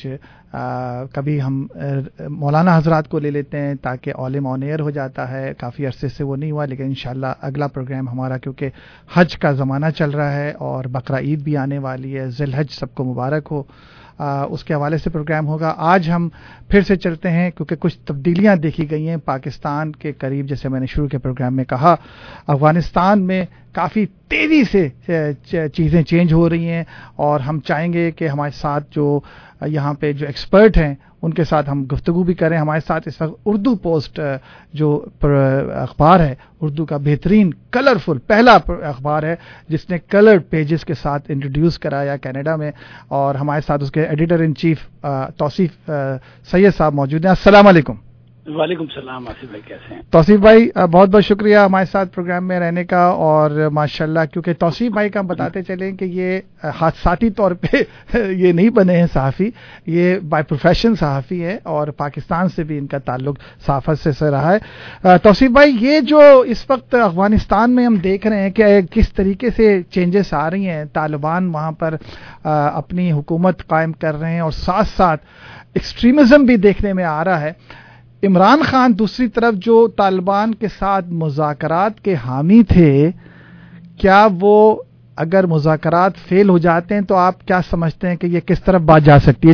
Speaker 4: कभी हम मौलाना हजरात को ले लेते हैं ताकि ऑलिम ऑन एयर हो जाता है। काफ़ी अरसे से वो नहीं हुआ, लेकिन इंशाल्लाह अगला प्रोग्राम हमारा, क्योंकि हज का ज़माना चल रहा है और बकरा ईद भी आने वाली है, ज़िलहज सबको मुबारक हो, उसके हवाले से प्रोग्राम होगा। आज हम फिर से चलते हैं क्योंकि कुछ तब्दीलियां देखी गई हैं पाकिस्तान के करीब। जैसे मैंने शुरू के प्रोग्राम में कहा, अफगानिस्तान में काफ़ी तेज़ी से चीज़ें चेंज हो रही हैं और हम चाहेंगे कि हमारे साथ जो यहाँ पे जो एक्सपर्ट हैं उनके साथ हम गुफ्तगू भी करें। हमारे साथ इस वक्त उर्दू पोस्ट जो अखबार है, उर्दू का बेहतरीन कलरफुल पहला अखबार है जिसने कलर्ड पेजेस के साथ इंट्रोड्यूस कराया कनाडा में, और हमारे साथ उसके editor in chief Tauseef Syed साहब मौजूद हैं। अस्सलाम वालेकुम।
Speaker 9: वालेकुम सलाम। आसिफ भाई कैसे हैं?
Speaker 4: तौसीफ भाई बहुत बहुत शुक्रिया हमारे साथ प्रोग्राम में रहने का, और माशाल्लाह क्योंकि तौसीफ भाई का हम बताते चलें कि ये हादसाती तौर पे ये नहीं बने हैं सहाफ़ी, ये बाय प्रोफेशन सहाफ़ी है और पाकिस्तान से भी इनका ताल्लुक सहाफ़त से रहा है। तौसीफ भाई, ये जो इस वक्त अफगानिस्तान में हम देख रहे हैं कि किस तरीके से चेंजेस आ रही हैं, तालिबान वहाँ पर अपनी हुकूमत कायम कर रहे हैं और साथ साथ एक्सट्रीमिज़म भी देखने में आ रहा है। इमरान खान दूसरी तरफ जो तालिबान के साथ मुज़ाकरात के हामी थे, क्या वो अगर मुज़ाकरात फेल हो जाते हैं तो आप क्या समझते हैं कि ये किस तरफ बात जा सकती है?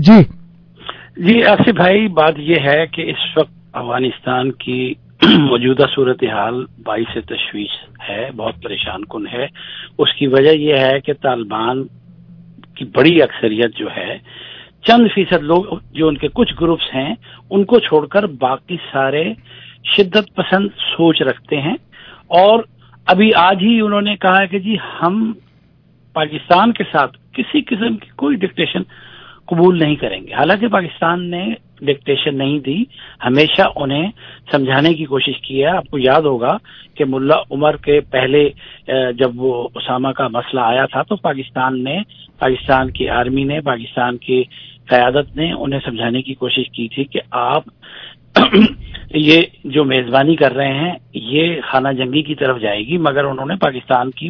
Speaker 4: जी
Speaker 9: आसिफ भाई, बात ये है कि इस वक्त अफगानिस्तान की मौजूदा सूरत हाल बाईस से तशवीश है, बहुत परेशान कुन है। उसकी वजह यह है कि तालिबान की बड़ी अक्सरियत जो है, चंद फीसद लोग जो उनके कुछ ग्रुप्स हैं, उनको छोड़कर बाकी सारे शिद्दत पसंद सोच रखते हैं। और अभी आज ही उन्होंने कहा है कि जी हम पाकिस्तान के साथ किसी किस्म की कोई डिक्टेशन कबूल नहीं करेंगे। हालांकि पाकिस्तान ने डिक्टेशन नहीं दी, हमेशा उन्हें समझाने की कोशिश की है। आपको याद होगा कि मुल्ला उमर के पहले जब वो उसामा का मसला आया था तो पाकिस्तान की आर्मी ने, पाकिस्तान की क़यादत ने उन्हें समझाने की कोशिश की थी कि आप ये जो मेजबानी कर रहे हैं ये खाना जंगी की तरफ जाएगी, मगर उन्होंने पाकिस्तान की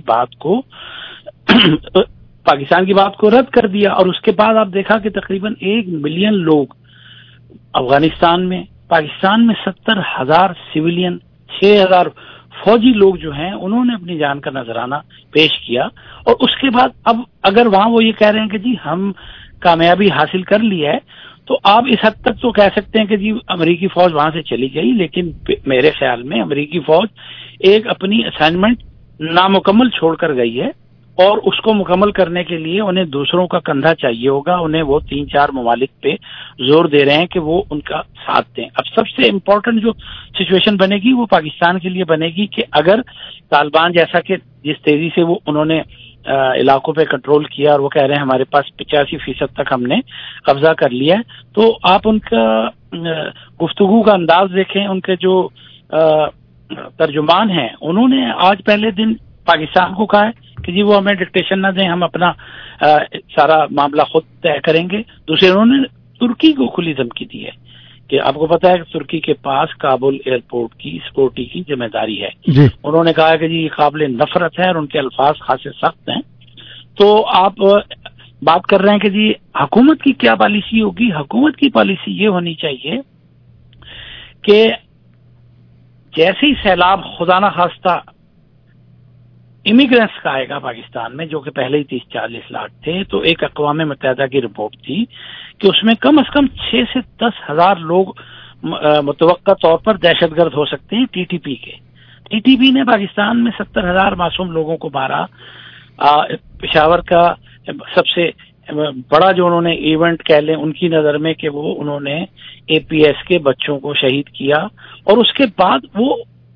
Speaker 9: बात को रद्द कर दिया। और उसके बाद आप देखा कि तकरीबन 1 मिलियन लोग अफगानिस्तान में, पाकिस्तान में 70,000 सिविलियन, 6,000 फौजी लोग जो हैं उन्होंने अपनी जान का नजराना पेश किया। और उसके बाद अब अगर वहां वो ये कह रहे हैं कि जी हम कामयाबी हासिल कर ली है, तो आप इस हद तक तो कह सकते हैं कि जी अमेरिकी फौज वहां से चली गई, लेकिन मेरे ख्याल में अमेरिकी फौज एक अपनी असाइनमेंट नामुकम्मल छोड़कर गई है और उसको मुकम्मल करने के लिए उन्हें दूसरों का कंधा चाहिए होगा। उन्हें वो 3-4 ममालिक पे जोर दे रहे हैं कि वो उनका साथ दें। अब सबसे इम्पोर्टेंट जो सिचुएशन बनेगी वो पाकिस्तान के लिए बनेगी कि अगर तालिबान, जैसा कि जिस तेजी से वो उन्होंने इलाकों पे कंट्रोल किया और वो कह रहे हैं हमारे पास 85% तक हमने कब्जा कर लिया है, तो आप उनका गुफ्तगू का अंदाज देखें। उनके जो तर्जुमान हैं उन्होंने आज पहले दिन पाकिस्तान को कहा है कि जी वो हमें डिक्टेशन ना दें, हम अपना सारा मामला खुद तय करेंगे। दूसरे उन्होंने तुर्की को खुली धमकी दी है कि आपको पता है कि तुर्की के पास काबुल एयरपोर्ट की सिक्योरिटी की जिम्मेदारी है। उन्होंने कहा कि जी काबिल नफरत है और उनके अल्फाज खासे सख्त हैं। तो आप बात कर रहे हैं कि जी हुकूमत की क्या पॉलिसी होगी। हुकूमत की पॉलिसी ये होनी चाहिए कि जैसे ही सैलाब खुदा ना खास्ता इमिग्रेंट्स का आएगा पाकिस्तान में, जो कि पहले ही 30-40 लाख थे, तो एक अक़वाम मुत्तहिदा की रिपोर्ट थी कि उसमें कम से कम 6 से 10 हजार लोग मुतवक्का तौर पर दहशतगर्द हो सकते हैं टीटीपी के। टीटीपी ने पाकिस्तान में 70,000 मासूम लोगों को मारा। पेशावर का सबसे बड़ा जो उन्होंने इवेंट कह लें उनकी नजर में कि वो उन्होंने एपीएस के बच्चों को शहीद किया, और उसके बाद वो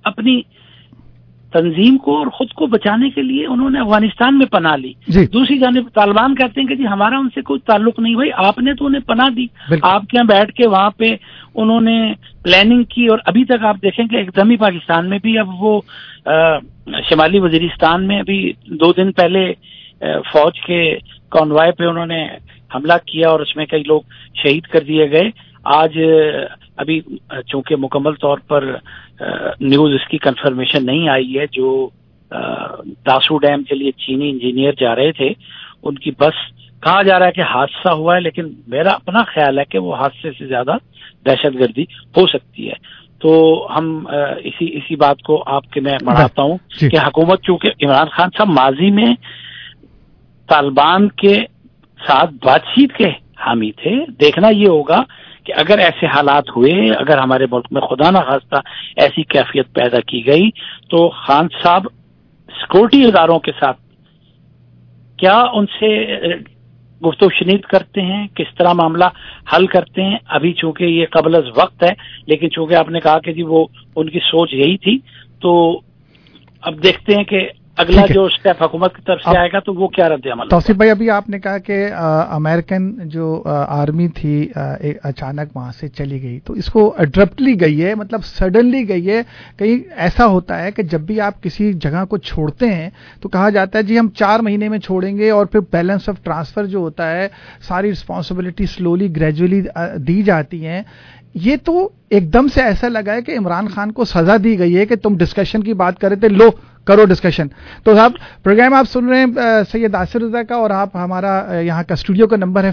Speaker 9: اپنی تنظیم کو اور خود کو بچانے کے لیے انہوں نے افغانستان میں پناہ لی. دوسری جانب طالبان کہتے ہیں کہ جی ہمارا ان سے کوئی تعلق نہیں. بھائی آپ نے تو انہیں پناہ دی, آپ کے یہاں بیٹھ کے وہاں پہ انہوں نے پلاننگ کی, اور ابھی تک آپ دیکھیں کہ ایک دم ہی پاکستان میں بھی اب وہ شمالی وزیرستان میں ابھی 2 دن پہلے فوج کے کانوائے پہ انہوں نے حملہ کیا اور اس میں کئی لوگ شہید کر دیے گئے. آج ابھی چونکہ مکمل طور پر نیوز اس کی کنفرمیشن نہیں آئی ہے, جو داسو ڈیم کے لیے چینی انجینئر جا رہے تھے ان کی بس, کہا جا رہا ہے کہ حادثہ ہوا ہے, لیکن میرا اپنا خیال ہے کہ وہ حادثے سے زیادہ دہشت گردی ہو سکتی ہے. تو ہم اسی بات کو آپ کے میں بڑھاتا ہوں کہ حکومت, چونکہ عمران خان صاحب ماضی میں طالبان کے ساتھ بات چیت کے حامی تھے, دیکھنا یہ ہوگا کہ اگر ایسے حالات ہوئے, اگر ہمارے ملک میں خدا نہ خواستہ ایسی کیفیت پیدا کی گئی, تو خان صاحب سیکورٹی اداروں کے ساتھ کیا ان سے گفت و شنید کرتے ہیں, کس طرح معاملہ حل کرتے ہیں. ابھی چونکہ یہ قبل از وقت ہے, لیکن چونکہ آپ نے کہا کہ جی وہ ان کی سوچ یہی تھی, تو اب دیکھتے ہیں کہ اگلا جو اسٹیپ حکومت کی طرف سے آئے گا تو وہ کیا رد عمل.
Speaker 4: توصیف بھائی, ابھی آپ نے کہا کہ امریکن جو آرمی تھی اچانک وہاں سے چلی گئی, تو اس کو ایبرپٹلی گئی ہے, مطلب سڈنلی گئی ہے. کہیں ایسا ہوتا ہے کہ جب بھی آپ کسی جگہ کو چھوڑتے ہیں تو کہا جاتا ہے جی ہم 4 مہینے میں چھوڑیں گے, اور پھر بیلنس آف ٹرانسفر جو ہوتا ہے, ساری رسپانسبلٹی سلولی گریجولی دی جاتی ہیں. یہ تو ایک دم سے ایسا لگا ہے کہ عمران خان کو سزا دی گئی ہے کہ تم ڈسکشن کی بات کر رہے تھے, لو کرو ڈسکشن. تو صاحب پروگرام آپ سن رہے ہیں سید آصف رضا کا, اور آپ ہمارا یہاں کا اسٹوڈیو کا نمبر ہے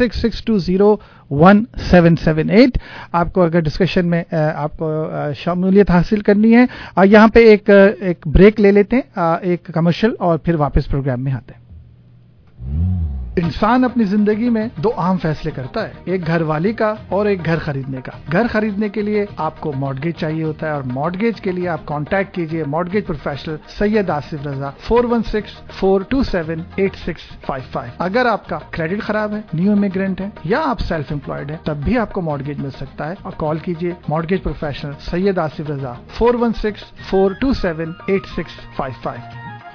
Speaker 4: 4166201778. آپ کو اگر ڈسکشن میں آپ کو شمولیت حاصل کرنی ہے, یہاں پہ ایک بریک لے لیتے ہیں, ایک کمرشل, اور پھر واپس پروگرام میں آتے ہیں. انسان اپنی زندگی میں 2 اہم فیصلے کرتا ہے, ایک گھر والی کا اور ایک گھر خریدنے کا. گھر خریدنے کے لیے آپ کو مارگیج چاہیے ہوتا ہے, اور مارگیج کے لیے آپ کانٹیکٹ کیجئے مارگیج پروفیشنل سید آصف رضا 4164278655. اگر آپ کا کریڈٹ خراب ہے, نیو امیگرینٹ ہے, یا آپ سیلف امپلائڈ ہیں, تب بھی آپ کو مارگیج مل سکتا ہے, اور کال کیجئے مارگیج پروفیشنل سید آصف رضا 4164278655.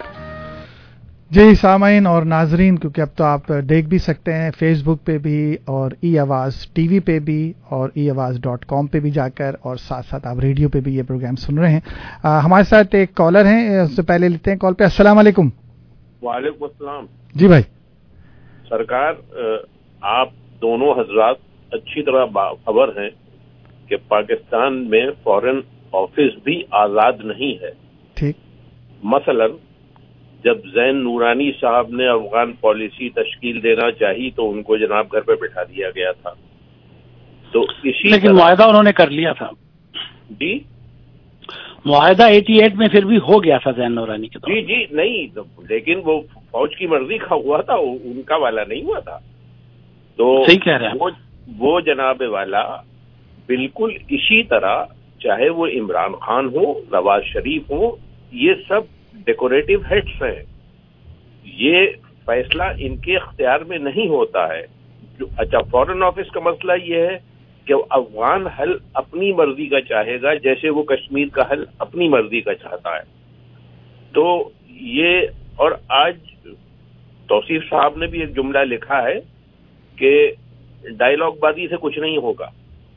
Speaker 4: جی سامعین اور ناظرین, کیونکہ اب تو آپ دیکھ بھی سکتے ہیں فیس بک پہ بھی, اور ای آواز ٹی وی پہ بھی, اور eAwaz.com پہ بھی جا کر, اور ساتھ ساتھ آپ ریڈیو پہ بھی یہ پروگرام سن رہے ہیں. ہمارے ساتھ ایک کالر ہیں, اس سے پہلے لیتے ہیں کال پہ. السلام علیکم.
Speaker 10: وعلیکم السلام.
Speaker 4: جی بھائی.
Speaker 10: سرکار, آپ دونوں حضرات اچھی طرح باخبر ہیں کہ پاکستان میں فارن آفس بھی آزاد نہیں ہے.
Speaker 4: ٹھیک.
Speaker 10: مثلا جب زین نورانی صاحب نے افغان پالیسی تشکیل دینا چاہی تو ان کو جناب گھر پہ بٹھا دیا گیا تھا. تو اسی
Speaker 9: لیکن معاہدہ انہوں نے کر لیا تھا.
Speaker 10: جی
Speaker 9: معاہدہ 88 میں پھر بھی ہو گیا تھا زین نورانی کے.
Speaker 10: جی جی نہیں, لیکن وہ فوج کی مرضی کا ہوا تھا, ان کا والا نہیں ہوا تھا. تو
Speaker 9: صحیح کہہ رہے ہیں.
Speaker 10: وہ جناب والا بالکل اسی طرح, چاہے وہ عمران خان ہو, نواز شریف ہو, یہ سب ڈیکوریٹو ہیڈس ہیں. یہ فیصلہ ان کے اختیار میں نہیں ہوتا ہے. اچھا, فارن آفس کا مسئلہ یہ ہے کہ افغان حل اپنی مرضی کا چاہے گا, جیسے وہ کشمیر کا حل اپنی مرضی کا چاہتا ہے. تو یہ, اور آج توصیف صاحب نے بھی ایک جملہ لکھا ہے کہ ڈائلاگ بازی سے کچھ نہیں ہوگا.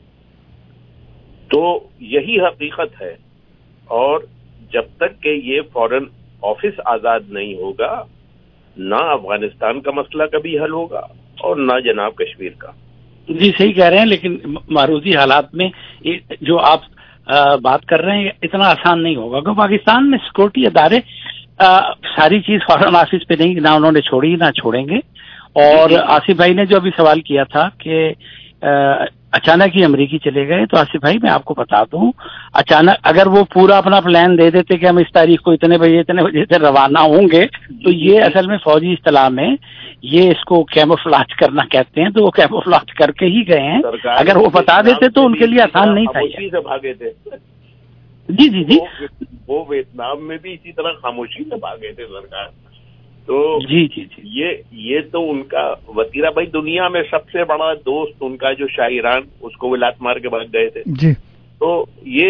Speaker 10: تو یہی حقیقت ہے, اور جب تک کہ یہ فارن آفس آزاد نہیں ہوگا, نہ افغانستان کا مسئلہ کبھی حل ہوگا اور نہ جناب کشمیر کا.
Speaker 9: جی صحیح کہہ رہے ہیں, لیکن معروضی حالات میں جو آپ بات کر رہے ہیں اتنا آسان نہیں ہوگا, کیونکہ پاکستان میں سیکورٹی ادارے ساری چیز فارن آفس پہ نہیں, نہ انہوں نے چھوڑی نہ چھوڑیں گے. اور آصف بھائی نے جو ابھی سوال کیا تھا کہ اچانک ہی امریکی چلے گئے, تو آصف بھائی میں آپ کو بتا دوں, اچانک اگر وہ پورا اپنا پلان دے دیتے کہ ہم اس تاریخ کو اتنے بجے سے روانہ ہوں گے, تو یہ اصل میں فوجی اصطلاح میں یہ اس کو کیموفلاج کرنا کہتے ہیں, تو وہ کیموفلاج کر کے ہی گئے ہیں. اگر وہ بتا دیتے تو ان کے لیے آسان نہیں تھا.
Speaker 10: سے بھاگے تھے.
Speaker 9: جی جی جی,
Speaker 10: وہ ویتنام میں بھی اسی طرح خاموشی سے بھاگے تھے سرکار. تو
Speaker 9: جی جی جی,
Speaker 10: یہ تو ان کا وتیرہ. بھائی دنیا میں سب سے بڑا دوست ان کا جو شاہ ایران, اس کو وہ لات مار کے بھاگ گئے تھے.
Speaker 4: جی.
Speaker 10: تو یہ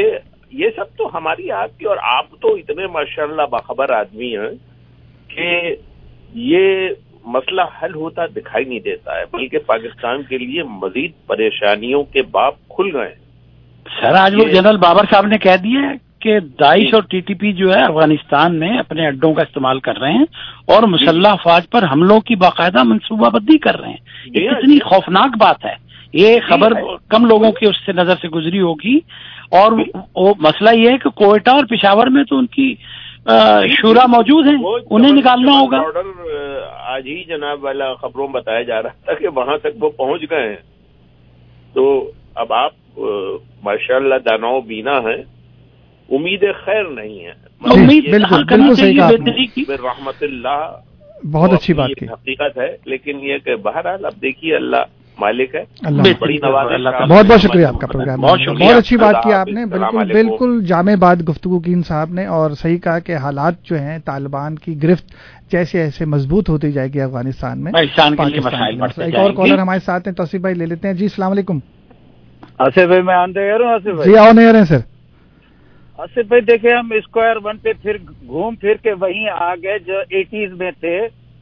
Speaker 10: یہ سب تو ہماری آپ کی، اور آپ تو اتنے ماشاءاللہ باخبر آدمی ہیں کہ یہ مسئلہ حل ہوتا دکھائی نہیں دیتا ہے، بلکہ پاکستان کے لیے مزید پریشانیوں کے باب کھل گئے ہیں.
Speaker 9: سر آج وہ جنرل بابر صاحب نے کہہ دیا ہے کہ داعش اور ٹی ٹی پی جو ہے افغانستان میں اپنے اڈوں کا استعمال کر رہے ہیں اور مسلح افواج پر حملوں کی باقاعدہ منصوبہ بندی کر رہے ہیں. یہ کتنی خوفناک بات ہے. یہ خبر کم لوگوں کی اس سے نظر سے گزری ہوگی. اور وہ مسئلہ یہ ہے کہ کوئٹہ اور پشاور میں تو ان کی شورا موجود ہیں، انہیں نکالنا ہوگا.
Speaker 10: آرڈر آج ہی جناب والا خبروں میں بتایا جا رہا تھا کہ وہاں تک وہ پہنچ گئے ہیں. تو اب آپ ماشاءاللہ داناؤ بینا ہیں، امید خیر نہیں ہے.
Speaker 4: بالکل صحیح کہا آپ نے.
Speaker 10: رحمت اللہ
Speaker 4: بہت اچھی بات کی
Speaker 10: حقیقت ہے، لیکن یہ کہ بہرحال اب دیکھیے اللہ مالک ہے. بڑی نوازش.
Speaker 4: بہت بہت شکریہ آپ کا پروگرام. بہت اچھی بات کی آپ نے. بالکل جامع بات گفتگو کی ان صاحب نے، اور صحیح کہا کہ حالات جو ہیں طالبان کی گرفت جیسے ایسے مضبوط ہوتی جائے گی افغانستان میں. ایک اور کالر ہمارے ساتھ ہیں، توصیف بھائی لے لیتے ہیں. جی السلام علیکم.
Speaker 11: آصف بھائی میں آن ایئر ہوں. آصف بھائی
Speaker 4: جی آن ایئر ہیں سر.
Speaker 11: آصف بھائی دیکھیں ہم اسکوائر ون پہ پھر گھوم پھر کے وہیں آ گئے جو 80s میں تھے.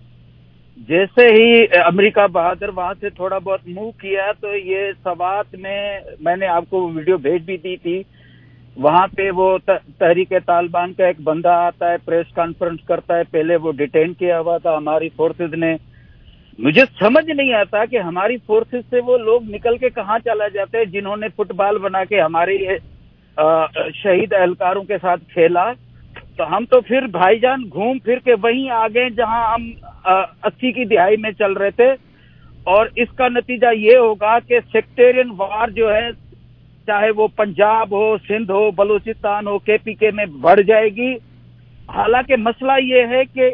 Speaker 11: جیسے ہی امریکہ بہادر وہاں سے تھوڑا بہت موو کیا تو یہ سوات میں نے آپ کو ویڈیو بھیج بھی دی تھی. وہاں پہ وہ تحریک طالبان کا ایک بندہ آتا ہے، پریس کانفرنس کرتا ہے. پہلے وہ ڈیٹین کیا ہوا تھا ہماری فورسز نے. مجھے سمجھ نہیں آتا کہ ہماری فورسز سے وہ لوگ نکل کے کہاں چلا جاتے ہیں جنہوں نے فٹ بال بنا کے ہمارے شہید اہلکاروں کے ساتھ کھیلا. تو ہم تو پھر بھائی جان گھوم پھر کے وہیں آ گئے جہاں ہم 80 کی دہائی میں چل رہے تھے. اور اس کا نتیجہ یہ ہوگا کہ سیکٹیرین وار جو ہے چاہے وہ پنجاب ہو، سندھ ہو، بلوچستان ہو، کے پی کے میں بڑھ جائے گی. حالانکہ مسئلہ یہ ہے کہ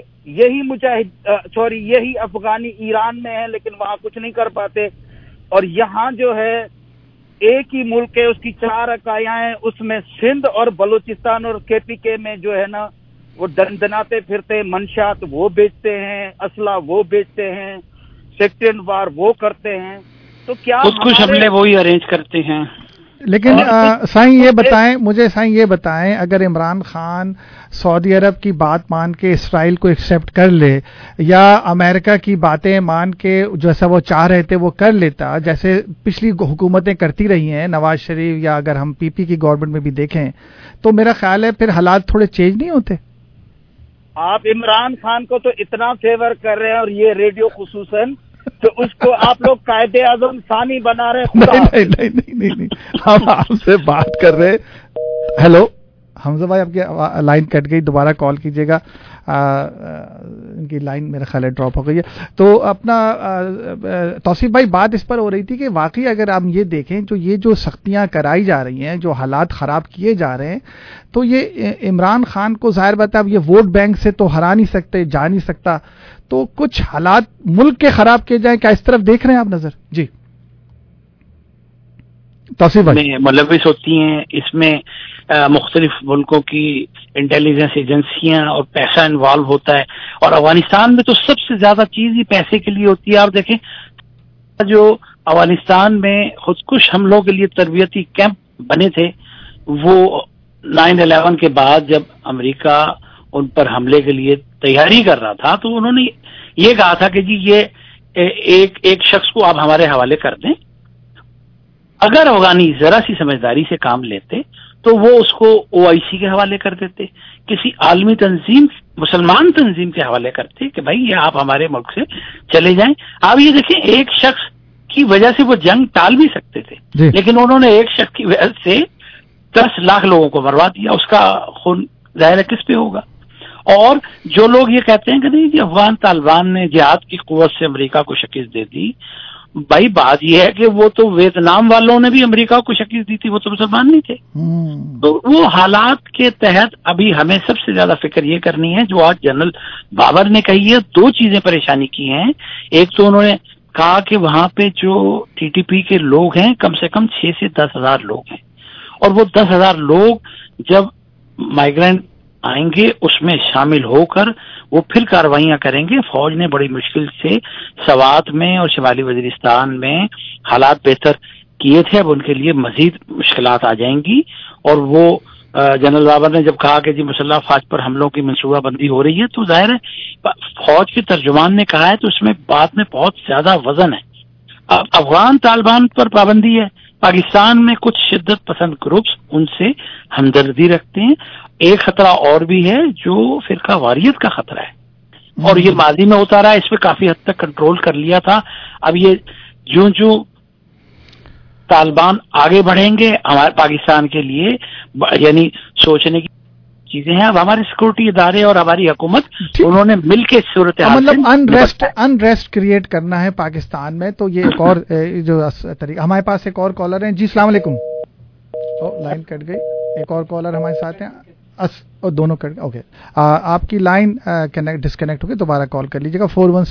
Speaker 11: یہی افغانی ایران میں ہے لیکن وہاں کچھ نہیں کر پاتے. اور یہاں جو ہے ایک ہی ملک ہے، اس کی 4 اکائیاں ہیں، اس میں سندھ اور بلوچستان اور کے پی کے میں جو ہے نا وہ دندناتے پھرتے، منشیات وہ بیچتے ہیں، اسلحہ وہ بیچتے ہیں، سیکٹرین وار وہ کرتے ہیں. تو کیا
Speaker 9: خود کچھ حملے وہی ارینج کرتے ہیں.
Speaker 4: لیکن سائیں یہ بتائیں اگر عمران خان سعودی عرب کی بات مان کے اسرائیل کو ایکسیپٹ کر لے یا امریکہ کی باتیں مان کے جیسا وہ چاہ رہے تھے وہ کر لیتا، جیسے پچھلی حکومتیں کرتی رہی ہیں، نواز شریف یا اگر ہم پی پی کی گورنمنٹ میں بھی دیکھیں، تو میرا خیال ہے پھر حالات تھوڑے چینج نہیں ہوتے.
Speaker 11: آپ عمران خان کو تو اتنا فیور کر رہے ہیں اور یہ ریڈیو خصوصاً، تو اس کو آپ لوگ قائد اعظم ثانی بنا رہے.
Speaker 4: نہیں ہم آپ سے بات کر رہے. ہیلو حمزہ بھائی، آپ کی لائن کٹ گئی، دوبارہ کال کیجیے گا. ان کی لائن میرا خیال ہے ڈراپ ہو گئی ہے. تو اپنا توصیف بھائی بات اس پر ہو رہی تھی کہ واقعی اگر آپ یہ دیکھیں جو سختیاں کرائی جا رہی ہیں، جو حالات خراب کیے جا رہے ہیں، تو یہ عمران خان کو ظاہر بات ہے اب یہ ووٹ بینک سے تو ہرا نہیں سکتے، جا نہیں سکتا. تو کچھ حالات ملک کے خراب کیے جائیں، کیا اس طرف دیکھ رہے ہیں آپ نظر؟ جی توصیف بھائی.
Speaker 9: ملوث ہوتی ہیں اس میں مختلف ملکوں کی انٹیلیجنس ایجنسیاں اور پیسہ انوالو ہوتا ہے. اور افغانستان میں تو سب سے زیادہ چیز ہی پیسے کے لیے ہوتی ہے. آپ دیکھیں جو افغانستان میں خودکش حملوں کے لیے تربیتی کیمپ بنے تھے، وہ 9/11 کے بعد جب امریکہ ان پر حملے کے لیے تیاری کر رہا تھا تو انہوں نے یہ کہا تھا کہ جی یہ ایک شخص کو آپ ہمارے حوالے کر دیں. اگر افغانی ذرا سی سمجھداری سے کام لیتے تو وہ اس کو OIC کے حوالے کر دیتے، کسی عالمی تنظیم، مسلمان تنظیم کے حوالے کرتے کہ بھائی یہ آپ ہمارے ملک سے چلے جائیں. آپ یہ دیکھیں ایک شخص کی وجہ سے وہ جنگ ٹال بھی سکتے تھے، لیکن انہوں نے ایک شخص کی وجہ سے 10 لاکھ لوگوں کو مروا دیا. اس کا خون ظاہر کس پہ ہوگا؟ اور جو لوگ یہ کہتے ہیں کہ نہیں جی افغان طالبان نے جہاد کی قوت سے امریکہ کو شکست دے دی، بھائی بات یہ ہے کہ وہ تو ویتنام والوں نے بھی امریکہ کو شکست دی تھی، وہ تو مسلمان نہیں تھے. تو وہ حالات کے تحت ابھی ہمیں سب سے زیادہ فکر یہ کرنی ہے جو آج جنرل بابر نے کہی ہے. 2 چیزیں پریشانی کی ہیں. ایک تو انہوں نے کہا کہ وہاں پہ جو TTP کے لوگ ہیں کم سے کم 6 سے 10 ہزار لوگ ہیں، اور وہ 10 ہزار لوگ جب مائیگرینٹ آئیں گے اس میں شامل ہو کر وہ پھر کاروائیاں کریں گے. فوج نے بڑی مشکل سے سوات میں اور شمالی وزیرستان میں حالات بہتر کیے تھے، اب ان کے لیے مزید مشکلات آ جائیں گی اور وہ जनरल बाबर ने जब कहा कि जी मुसल्लह अफवाज पर हमलों की मनसूबा बंदी हो रही है, तो जाहिर है फौज के तर्जुमान ने कहा है तो उसमें बात में बहुत ज्यादा वजन है। अब अफगान तालिबान पर पाबंदी है, पाकिस्तान में कुछ शिद्दत पसंद ग्रुप्स उनसे हमदर्दी रखते हैं। एक खतरा और भी है जो फिरका वारियत का खतरा है, और ये माजी में होता रहा, इस पे काफी हद तक कंट्रोल कर लिया था। अब ये जो जो तालिबान आगे बढ़ेंगे हमारे पाकिस्तान के लिए यानी सोचने की चीजें हैं। अब हमारे सिक्योरिटी इदारे और हमारी हुकूमत उन्होंने मिलकर सूरत हाल
Speaker 4: मतलब अनरेस्ट क्रिएट करना है पाकिस्तान में, तो ये एक और जो तरीका। हमारे पास एक और कॉलर है जी, अस्सलाम वालेकुम। लाइन कट गई, एक और कॉलर हमारे साथ हैं। दोनों कट ओके, आपकी लाइन डिस्कनेक्ट हो गई, दोबारा कॉल कर लीजिएगा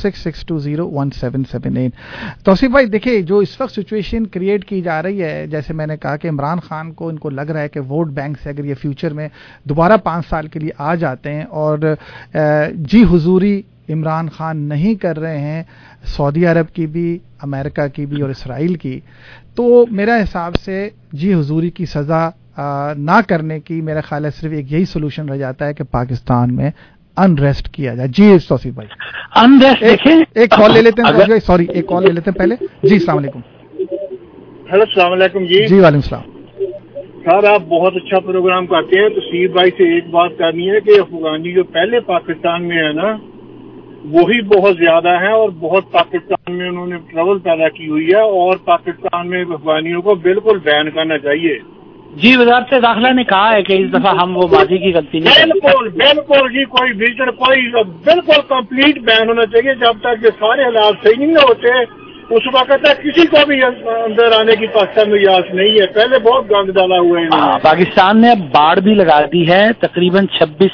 Speaker 4: 4166201778। तौसीफ भाई देखिए, जो इस वक्त सिचुएशन क्रिएट की जा रही है, जैसे मैंने कहा कि इमरान खान को इनको लग रहा है कि वोट बैंक से अगर ये फ्यूचर में दोबारा 5 साल के लिए आ जाते हैं और जी हुजूरी इमरान खान नहीं कर रहे हैं सऊदी अरब की भी, अमेरिका की भी और इसराइल की, तो मेरा हिसाब से जी हुजूरी की सज़ा ना करने की मेरा ख्याल है सिर्फ एक यही सोल्यूशन रह जाता है कि पाकिस्तान में अनरेस्ट किया जाए। जी तौसीफ भाई,
Speaker 9: अनरेस्ट देखें,
Speaker 4: एक कॉल ले लेते हैं, सॉरी एक कॉल ले लेते हैं पहले। जी अस्सलाम वालेकुम।
Speaker 12: हेलो अस्सलाम वालेकुम जी।
Speaker 4: जी वालेकुम सलाम।
Speaker 12: सर आप बहुत अच्छा प्रोग्राम करते हैं। तो सीर भाई से एक बात करनी है कि अफगानी जो पहले पाकिस्तान में है ना, वही बहुत ज्यादा है और बहुत पाकिस्तान में उन्होंने ट्रबल पैदा की हुई है, और पाकिस्तान में अफगानियों को बिल्कुल बैन करना चाहिए।
Speaker 9: जी वजारत से दाखिला ने कहा है कि इस दफा हम वो माजी की गलती नहीं
Speaker 12: बिल्कुल जी, कोई विजन कोई बिल्कुल कंप्लीट बैन होना चाहिए। जब तक ये सारे हालात सही नहीं होते उस वक्त तक किसी को भी अंदर आने की पाकिस्तान में इजाजत नहीं है। पहले बहुत गंद डाला हुआ है।
Speaker 9: पाकिस्तान ने अब बाढ़ भी लगा दी है, तकरीबन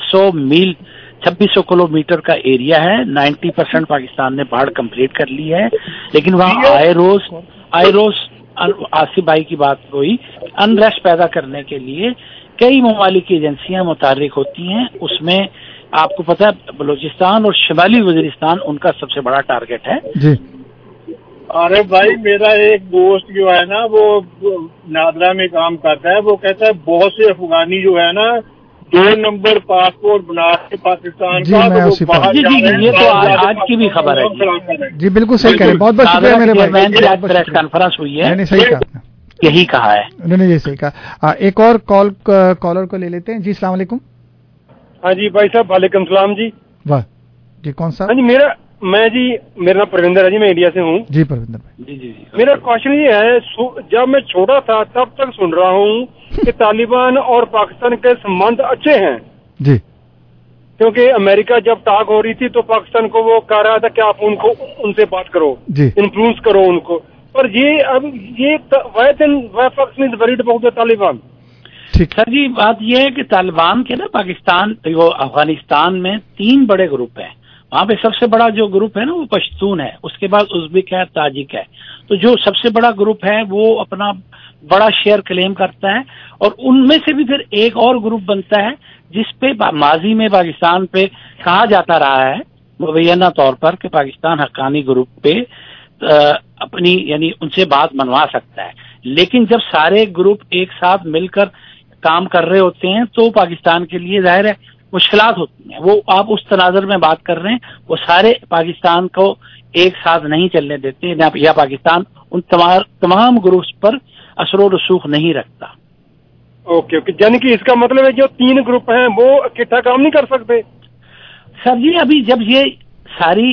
Speaker 9: 2600 किलोमीटर का एरिया है, 90% पाकिस्तान ने बाढ़ कंप्लीट कर ली है। लेकिन वहाँ आए रोज आसिफ भाई की बात हुई, अनरेस्ट पैदा करने के लिए कई ममालिक की एजेंसियां मुतारिक होती हैं। उसमें आपको पता है बलूचिस्तान और शिमाली वजीरिस्तान उनका सबसे बड़ा टारगेट है
Speaker 4: जी।
Speaker 12: अरे भाई मेरा एक दोस्त जो है ना, वो नादरा में काम करता है, वो कहता है बहुत से अफगानी जो है ना 2 नंबर पासपोर्ट बना के पाकिस्तान
Speaker 4: जी,
Speaker 12: का,
Speaker 4: मैं
Speaker 12: तो
Speaker 4: उसी
Speaker 12: वो बाहर
Speaker 9: जी ये तो आज की भी खबर है
Speaker 4: जी, बिल्कुल सही कह रहे हैं। बहुत बहुत शुक्रिया मेरे भाई,
Speaker 9: प्रेस कॉन्फ्रेंस हुई है,
Speaker 4: मैंने सही कहा,
Speaker 9: यही कहा है
Speaker 4: उन्होंने ये सही कहा। एक और कॉलर को ले लेते हैं। जी अस्सलाम वालेकुम।
Speaker 13: हाँ जी भाई साहब, वालेकुम सलाम जी।
Speaker 4: वाह जी, कौन सा?
Speaker 13: हाँ जी मेरा नाम परविंदर है जी, मैं इंडिया से हूँ
Speaker 4: जी। परविंदर भाई
Speaker 9: जी।
Speaker 13: मेरा क्वेश्चन ये है, जब मैं छोटा था तब तक सुन रहा हूँ कि तालिबान और पाकिस्तान के संबंध अच्छे हैं
Speaker 4: जी,
Speaker 13: क्योंकि अमेरिका जब टाक हो रही थी तो पाकिस्तान को वो कह रहा था कि आप उनसे बात करो, इन्फ्लुएंस करो उनको। पर ये अब ये Pakistan is worried about the Taliban.
Speaker 9: Sir ji बात ये है कि तालिबान के ना पाकिस्तान अफगानिस्तान में 3 बड़े ग्रुप हैं। वहाँ पे सबसे बड़ा जो ग्रुप है ना वो पश्तून है, उसके बाद उज़्बेक है, ताजिक है। तो जो सबसे बड़ा ग्रुप है वो अपना बड़ा शेयर क्लेम करता है, और उनमें से भी फिर एक और ग्रुप बनता है जिसपे माजी में पाकिस्तान पे कहा जाता रहा है मुबैना तौर पर कि पाकिस्तान हक्कानी ग्रुप पे अपनी यानी उनसे बात मनवा सकता है। लेकिन जब सारे ग्रुप एक साथ मिलकर काम कर रहे होते हैं तो पाकिस्तान के लिए जाहिर है मुश्किलात होती हैं। वो आप उस तनाजर में बात कर रहे हैं, वो सारे पाकिस्तान को एक साथ नहीं चलने देते, या पाकिस्तान उन तमाम ग्रुप्स पर असर रसूख नहीं रखता।
Speaker 13: ओके, यानी कि इसका मतलब है जो 3 ग्रुप हैं वो इकट्ठा काम नहीं कर सकते।
Speaker 9: सर जी अभी जब ये सारी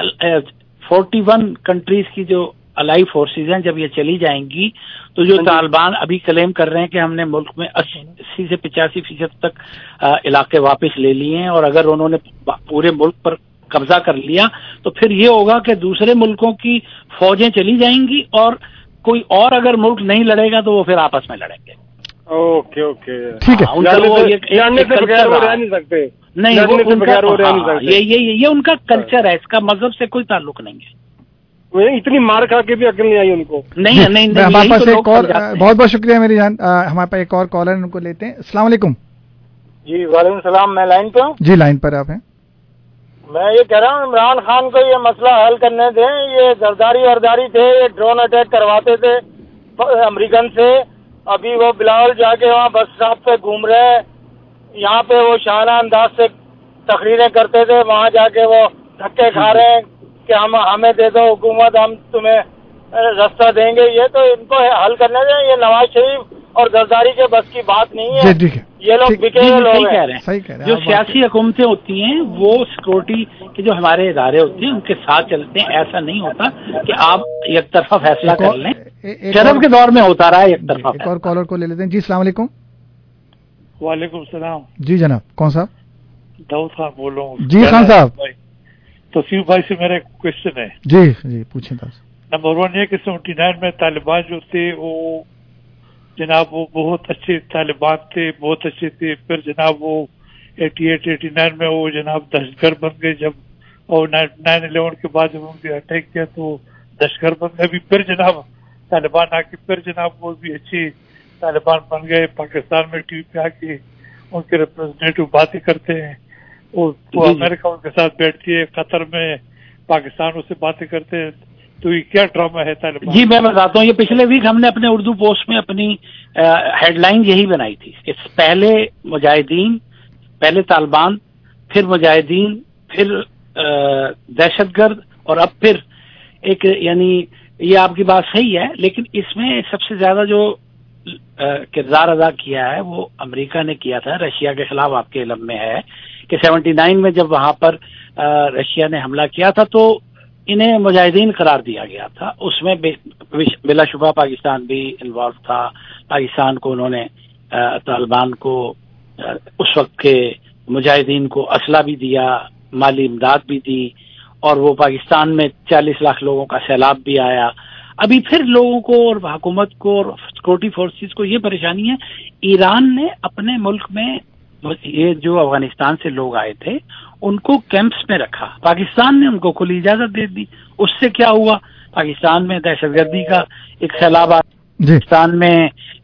Speaker 9: 41 कंट्रीज की जो अलाई फोर्सेज हैं, जब ये चली जाएंगी तो जो तालिबान अभी क्लेम कर रहे हैं कि हमने मुल्क में 80 से 85% तक इलाके वापस ले लिए हैं, और अगर उन्होंने पूरे मुल्क पर कब्जा कर लिया तो फिर ये होगा कि दूसरे मुल्कों की फौजें चली जाएंगी, और कोई और अगर मुल्क नहीं लड़ेगा तो वो फिर आपस में लड़ेंगे।
Speaker 13: ओके
Speaker 4: ठीक है।
Speaker 13: लड़ने से बगैर वो रह नहीं सकते।
Speaker 9: नहीं, ये उनका कल्चर है, इसका मजहब से कोई ताल्लुक नहीं है।
Speaker 13: इतनी मार खा के भी अकल नहीं आई उनको।
Speaker 9: नहीं
Speaker 4: हमारे पास एक और, बहुत बहुत शुक्रिया मेरी जान, हमारे पास एक और कॉलर उनको लेते हैं। अस्सलाम वालेकुम।
Speaker 14: जी वालेकुम सलाम, मैं लाइन पे हूँ
Speaker 4: जी। लाइन पर आप हैं।
Speaker 14: मैं ये कह रहा हूँ इमरान खान को ये मसला हल करने दें। ये जरदारी वरदारी थे, ये ड्रोन अटैक करवाते थे अमेरिकन से, ابھی وہ بلاول جا کے وہاں بس اسٹاپ پہ گھوم رہے ہیں. یہاں پہ وہ شانہ انداز سے تقریریں کرتے تھے, وہاں جا کے وہ دھکے کھا رہے ہیں کہ ہمیں دے دو حکومت, ہم تمہیں راستہ دیں گے. یہ تو ان کو حل کرنا چاہیے. یہ نواز شریف اور زرداری کے بس کی بات نہیں ہے. یہ لوگ بکے ہوئے لوگ ہیں.
Speaker 9: جو سیاسی حکومتیں ہوتی ہیں وہ سیکورٹی کے جو ہمارے ادارے ہوتے ہیں ان کے ساتھ چلتے ہیں. ایسا نہیں ہوتا کہ آپ ایک طرفہ فیصلہ کر لیں. شرف کے دور میں ہوتا رہا ہے ایک طرفہ.
Speaker 4: ایک اور کالر کو لے لیتے ہیں. جی السلام علیکم.
Speaker 15: وعلیکم السلام.
Speaker 4: جی جناب, کون صاحب؟
Speaker 15: داؤد خان بول رہا ہوں.
Speaker 4: جی خان صاحب.
Speaker 15: توصیف بھائی سے میرا ایک کوشچن ہے.
Speaker 4: جی جی پوچھیں.
Speaker 15: نمبر 1 یہ کہ 79 میں طالبان جو تھے وہ جناب وہ بہت اچھے طالبان تھے, بہت اچھے تھے. پھر جناب وہ 88-89 میں وہ جناب دہشت گرد بن گئے. جب اور 9/11 کے بعد جب ان کے اٹیک کیا تو دہشت گرد بن گئے. ابھی پھر جناب طالبان آ کے پھر جناب وہ بھی اچھے طالبان بن گئے. پاکستان میں ٹی وی پہ آ کے ان کے ریپرزینٹیو باتیں کرتے ہیں. وہ امریکہ ان کے ساتھ بیٹھتی ہے, قطر میں پاکستان اس سے باتیں کرتے ہیں. تو یہ کیا ڈرامہ ہے طالبان؟
Speaker 9: جی میں بتاتا ہوں. یہ پچھلے ویک ہم نے اپنے اردو پوسٹ میں اپنی ہیڈ لائن یہی بنائی تھی کہ پہلے مجاہدین, پہلے طالبان, پھر مجاہدین, پھر دہشت گرد, اور اب پھر ایک, یعنی یہ آپ کی بات صحیح ہے, لیکن اس میں سب سے زیادہ جو کردار ادا کیا ہے وہ امریکہ نے کیا تھا. رشیا کے خلاف آپ کے علم میں ہے کہ 79 میں جب وہاں پر رشیا نے حملہ کیا تھا تو انہیں مجاہدین قرار دیا گیا تھا. اس میں بلا شبہ پاکستان بھی انوالو تھا. پاکستان کو انہوں نے طالبان کو اس وقت کے مجاہدین کو اسلحہ بھی دیا, مالی امداد بھی دی, اور وہ پاکستان میں 40 لاکھ لوگوں کا سیلاب بھی آیا. ابھی پھر لوگوں کو اور حکومت کو اور سیکورٹی فورسز کو یہ پریشانی ہے. ایران نے اپنے ملک میں یہ جو افغانستان سے لوگ آئے تھے ان کو کیمپس میں رکھا. پاکستان نے ان کو کھلی اجازت دے دی. اس سے کیا ہوا, پاکستان میں دہشت گردی کا ایک سیلاب آ, پاکستان میں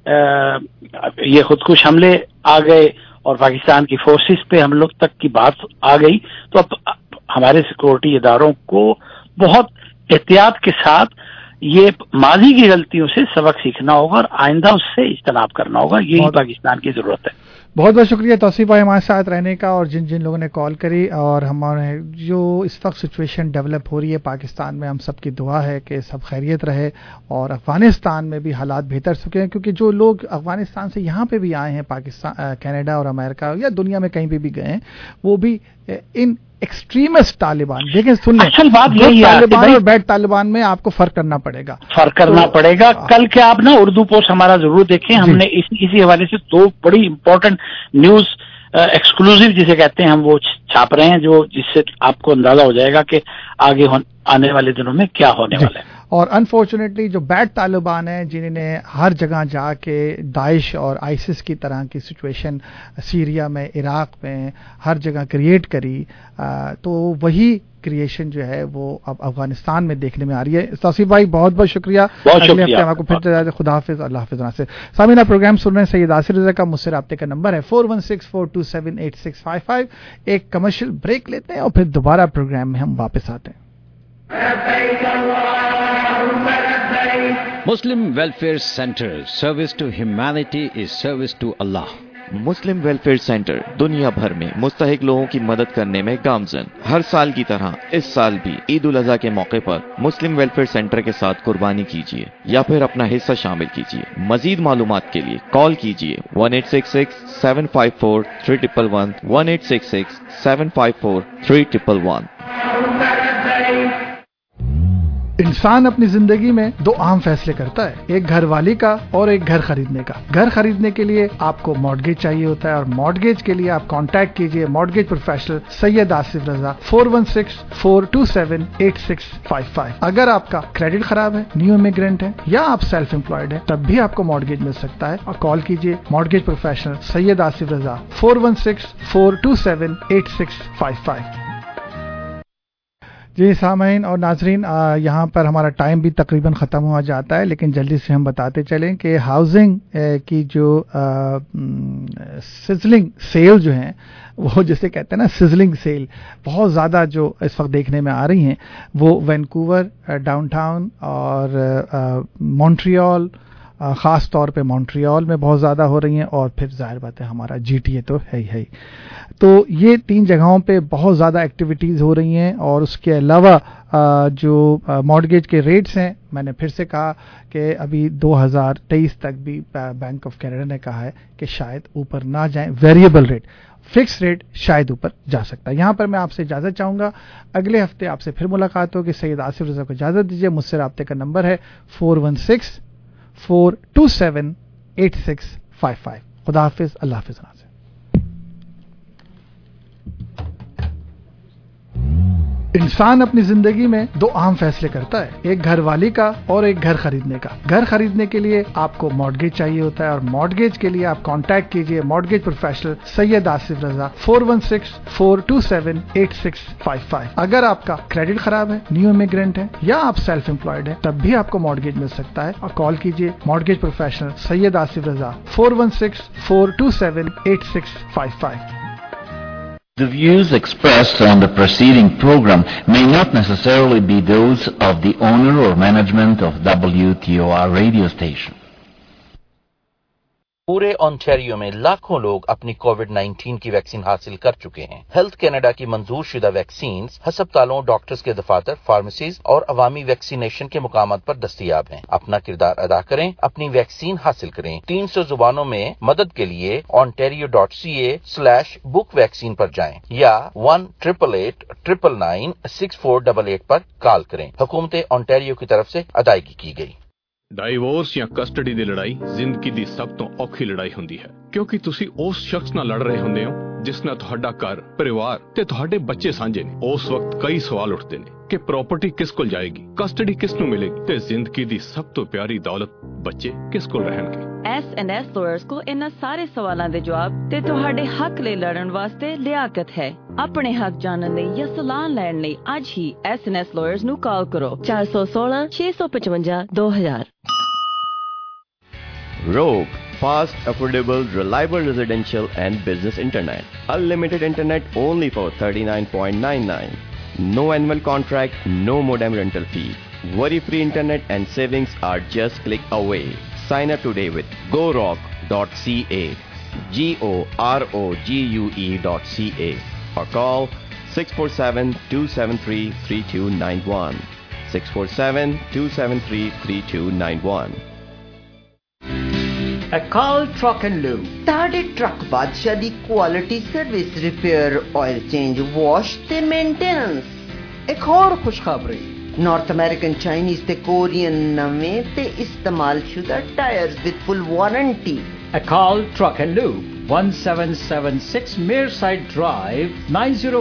Speaker 9: یہ خودکش حملے آ گئے اور پاکستان کی فورسز پہ ہم لوگ تک کی بات آ گئی. تو اب ہمارے سیکورٹی اداروں کو بہت احتیاط کے ساتھ یہ ماضی کی غلطیوں سے سبق سیکھنا ہوگا اور آئندہ اس سے اجتناب کرنا ہوگا. یہی پاکستان کی ضرورت ہے.
Speaker 4: بہت بہت شکریہ توصیف بھائی ہمارے ساتھ رہنے کا, اور جن لوگوں نے کال کری. اور ہمارے جو اس وقت سچویشن ڈیولپ ہو رہی ہے پاکستان میں, ہم سب کی دعا ہے کہ سب خیریت رہے اور افغانستان میں بھی حالات بہتر سکیں, کیونکہ جو لوگ افغانستان سے یہاں پہ بھی آئے ہیں, پاکستان, کینیڈا اور امریکہ یا دنیا میں کہیں پہ بھی گئے ہیں, وہ بھی ان ایکسٹریمسٹ طالبان, دیکھیں سن لیں,
Speaker 9: اصل بات یہی ہے
Speaker 4: طالبان اور بیڈ طالبان میں آپ کو فرق کرنا پڑے گا.
Speaker 9: کل کے آپ نا اردو پوسٹ ہمارا ضرور دیکھیں. ہم نے اسی حوالے سے 2 بڑی امپورٹنٹ نیوز ایکسکلوزیو جسے کہتے ہیں ہم وہ چھاپ رہے ہیں, جو جس سے آپ کو اندازہ ہو جائے گا کہ آگے آنے والے دنوں میں کیا ہونے والا ہے.
Speaker 4: اور انفارچونیٹلی جو بیڈ طالبان ہیں جنہوں نے ہر جگہ جا کے داعش اور آئسس کی طرح کی سچویشن سیریا میں, عراق میں ہر جگہ کریٹ کری, تو وہی کریشن جو ہے وہ اب افغانستان میں دیکھنے میں آ رہی ہے. توصیف بھائی بہت بہت شکریہ. اگلے ہفتے ہم آپ کو پھر خدا حافظ, اللہ حافظ. سے سامعین پروگرام سن رہے ہیں سید آصر رضا کا. مجھ سے رابطے کا نمبر ہے 4164278655. ایک کمرشل بریک لیتے ہیں اور پھر دوبارہ پروگرام میں ہم واپس آتے ہیں.
Speaker 16: Muslim Welfare Center, service to humanity is service to Allah.
Speaker 3: Muslim welfare centre دنیا بھر میں مستحق لوگوں کی مدد کرنے میں گامزن. ہر سال کی طرح اس سال بھی عید الاضحیٰ کے موقع پر مسلم ویلفیئر سینٹر کے ساتھ قربانی کیجیے یا پھر اپنا حصہ شامل کیجیے. مزید معلومات کے لیے کال کیجیے 1866-754-3111 1866-754-3111.
Speaker 4: انسان اپنی زندگی میں 2 عام فیصلے کرتا ہے, ایک گھر والی کا اور ایک گھر خریدنے کا. گھر خریدنے کے لیے آپ کو مارگیج چاہیے ہوتا ہے, اور مارگیج کے لیے آپ کانٹیکٹ کیجئے مارگیج پروفیشنل سید آصف رضا 4164278655. اگر آپ کا کریڈٹ خراب ہے, نیو امیگرینٹ ہے, یا آپ سیلف امپلائڈ ہیں, تب بھی آپ کو مارگیج مل سکتا ہے. اور کال کیجئے مارگیج پروفیشنل سید آصف رضا 4164278655. جی سامعین اور ناظرین, یہاں پر ہمارا ٹائم بھی تقریباً ختم ہوا جاتا ہے, لیکن جلدی سے ہم بتاتے چلیں کہ ہاؤسنگ کی جو سزلنگ سیل جو ہیں, وہ جسے کہتے ہیں نا سزلنگ سیل, بہت زیادہ جو اس وقت دیکھنے میں آ رہی ہیں, وہ وینکوور, ڈاؤن ٹاؤن اور مونٹریال ख़ास तौर पे मॉन्ट्रियल में बहुत ज़्यादा हो रही हैं, और फिर जाहिर बात है हमारा GTA तो है ही। तो ये 3 जगहों पे बहुत ज़्यादा एक्टिविटीज़ हो रही हैं। और उसके अलावा जो मॉर्गेज के रेट्स हैं, मैंने फिर से कहा कि अभी 2023 तक भी बैंक ऑफ कनाडा ने कहा है कि शायद ऊपर ना जाएं, वेरिएबल रेट, फिक्स रेट शायद ऊपर जा सकता है। यहाँ पर मैं आपसे इजाज़त चाहूँगा, अगले हफ्ते आपसे फिर मुलाकात होगी। सैयद आसिफ रज़ा को इजाज़त दीजिए। मुझसे राब्ते का नंबर है 4164278655। खुदा हाफिज़, अल्लाह हाफिज़। इंसान अपनी जिंदगी में 2 अहम फैसले करता है, एक घर वाली का और एक घर खरीदने का। घर खरीदने के लिए आपको मॉर्गेज चाहिए होता है, और मॉर्गेज के लिए आप कांटेक्ट कीजिए मॉर्गेज प्रोफेशनल सैयद आसिफ रजा 4164278655। अगर आपका क्रेडिट खराब है, न्यू इमिग्रेंट है, या आप सेल्फ एम्प्लॉयड है, तब भी आपको मॉर्गेज मिल सकता है। और कॉल कीजिए mortgage professional Syed Asif Raza 4164278655।
Speaker 17: The views expressed on the preceding program may not necessarily be those of the owner or management of WTOR radio station.
Speaker 18: पूरे ओंटारियो में लाखों लोग अपनी कोविड-19 की वैक्सीन हासिल कर चुके हैं। हेल्थ कनाडा की मंजूर शुदा वैक्सीन हस्पतालों, डॉक्टर्स के दफातर, फार्मेसीज और अवामी वैक्सीनेशन के मुकामात पर दस्तयाब हैं। अपना किरदार अदा करें, अपनी वैक्सीन हासिल करें। 300 जुबानों में मदद के लिए ontario.ca/book वैक्सीन पर जाएं या 1-888-999-6488 पर कॉल करें। हुकूमत ओंटारियो की तरफ से अदायगी की गई।
Speaker 1: ਡਾਈਵੋਰਸ ਜਾਂ ਕਸਟਡੀ ਦੀ ਲੜਾਈ ਜ਼ਿੰਦਗੀ ਦੀ ਸਭ ਤੋਂ ਔਖੀ ਲੜਾਈ ਹੁੰਦੀ ਹੈ, ਕਿਉਂਕਿ ਤੁਸੀਂ ਉਸ ਸ਼ਖਸ ਨਾਲ ਲੜ ਰਹੇ ਹੁੰਦੇ ਹੋ ਜਿਸ ਨਾਲ ਤੁਹਾਡਾ ਘਰ, ਪਰਿਵਾਰ ਤੇ ਤੁਹਾਡੇ ਬੱਚੇ ਸਾਂਝੇ ਨੇ। ਉਸ ਵਕਤ ਕਈ ਸਵਾਲ ਉੱਠਦੇ ਨੇ ਕਿ ਪ੍ਰਾਪਰਟੀ ਕਿਸ ਕੋਲ ਜਾਏਗੀ, ਕਸਟਡੀ ਕਿਸ ਨੂੰ ਮਿਲੇਗੀ ਤੇ ਜ਼ਿੰਦਗੀ ਦੀ ਸਭ ਤੋਂ ਪਿਆਰੀ ਦੌਲਤ ਬੱਚੇ ਕਿਸ ਕੋਲ ਰਹਿਣਗੇ।
Speaker 2: S&S Lawyers ਕੋਲ ਇਹਨਾਂ ਸਾਰੇ ਸਵਾਲਾਂ ਦੇ ਜਵਾਬ ਤੇ ਤੁਹਾਡੇ ਹੱਕ ਲਈ ਲੜਨ ਵਾਸਤੇ ਲਿਆਕਤ ਹੈ। ਆਪਣੇ ਹੱਕ ਜਾਣਨ ਲਈ ਜਾਂ ਸਲਾਹ ਲੈਣ ਲਈ ਅੱਜ ਹੀ S&S Lawyers ਨੂੰ ਕਾਲ ਕਰੋ 416-655-2000।
Speaker 3: Rogue, fast, affordable, reliable residential and business internet. Unlimited internet only for $39.99. No annual contract, no modem rental fee. Worry-free internet and savings are just click away. Sign up today with gorogue.ca, GOROGUE.ca, or call 647-273-3291, 647-273-3291.
Speaker 19: Akal Truck and Lube, ਤੁਹਾਡੇ truck ਬਾਦਸ਼ਾਹ ਦੀ quality service, repair, oil change, wash ਤੇ maintenance. ਇੱਕ ਹੋਰ ਖੁਸ਼ਖਬਰੀ, North American, Chinese ਤੇ Korean ਨਵੇਂ ਤੇ ਇਸਤੇਮਾਲ ਸ਼ੁਦਾ tyres with full warranty.
Speaker 20: Akal Truck and Lube, 1776 Mearside Drive, 90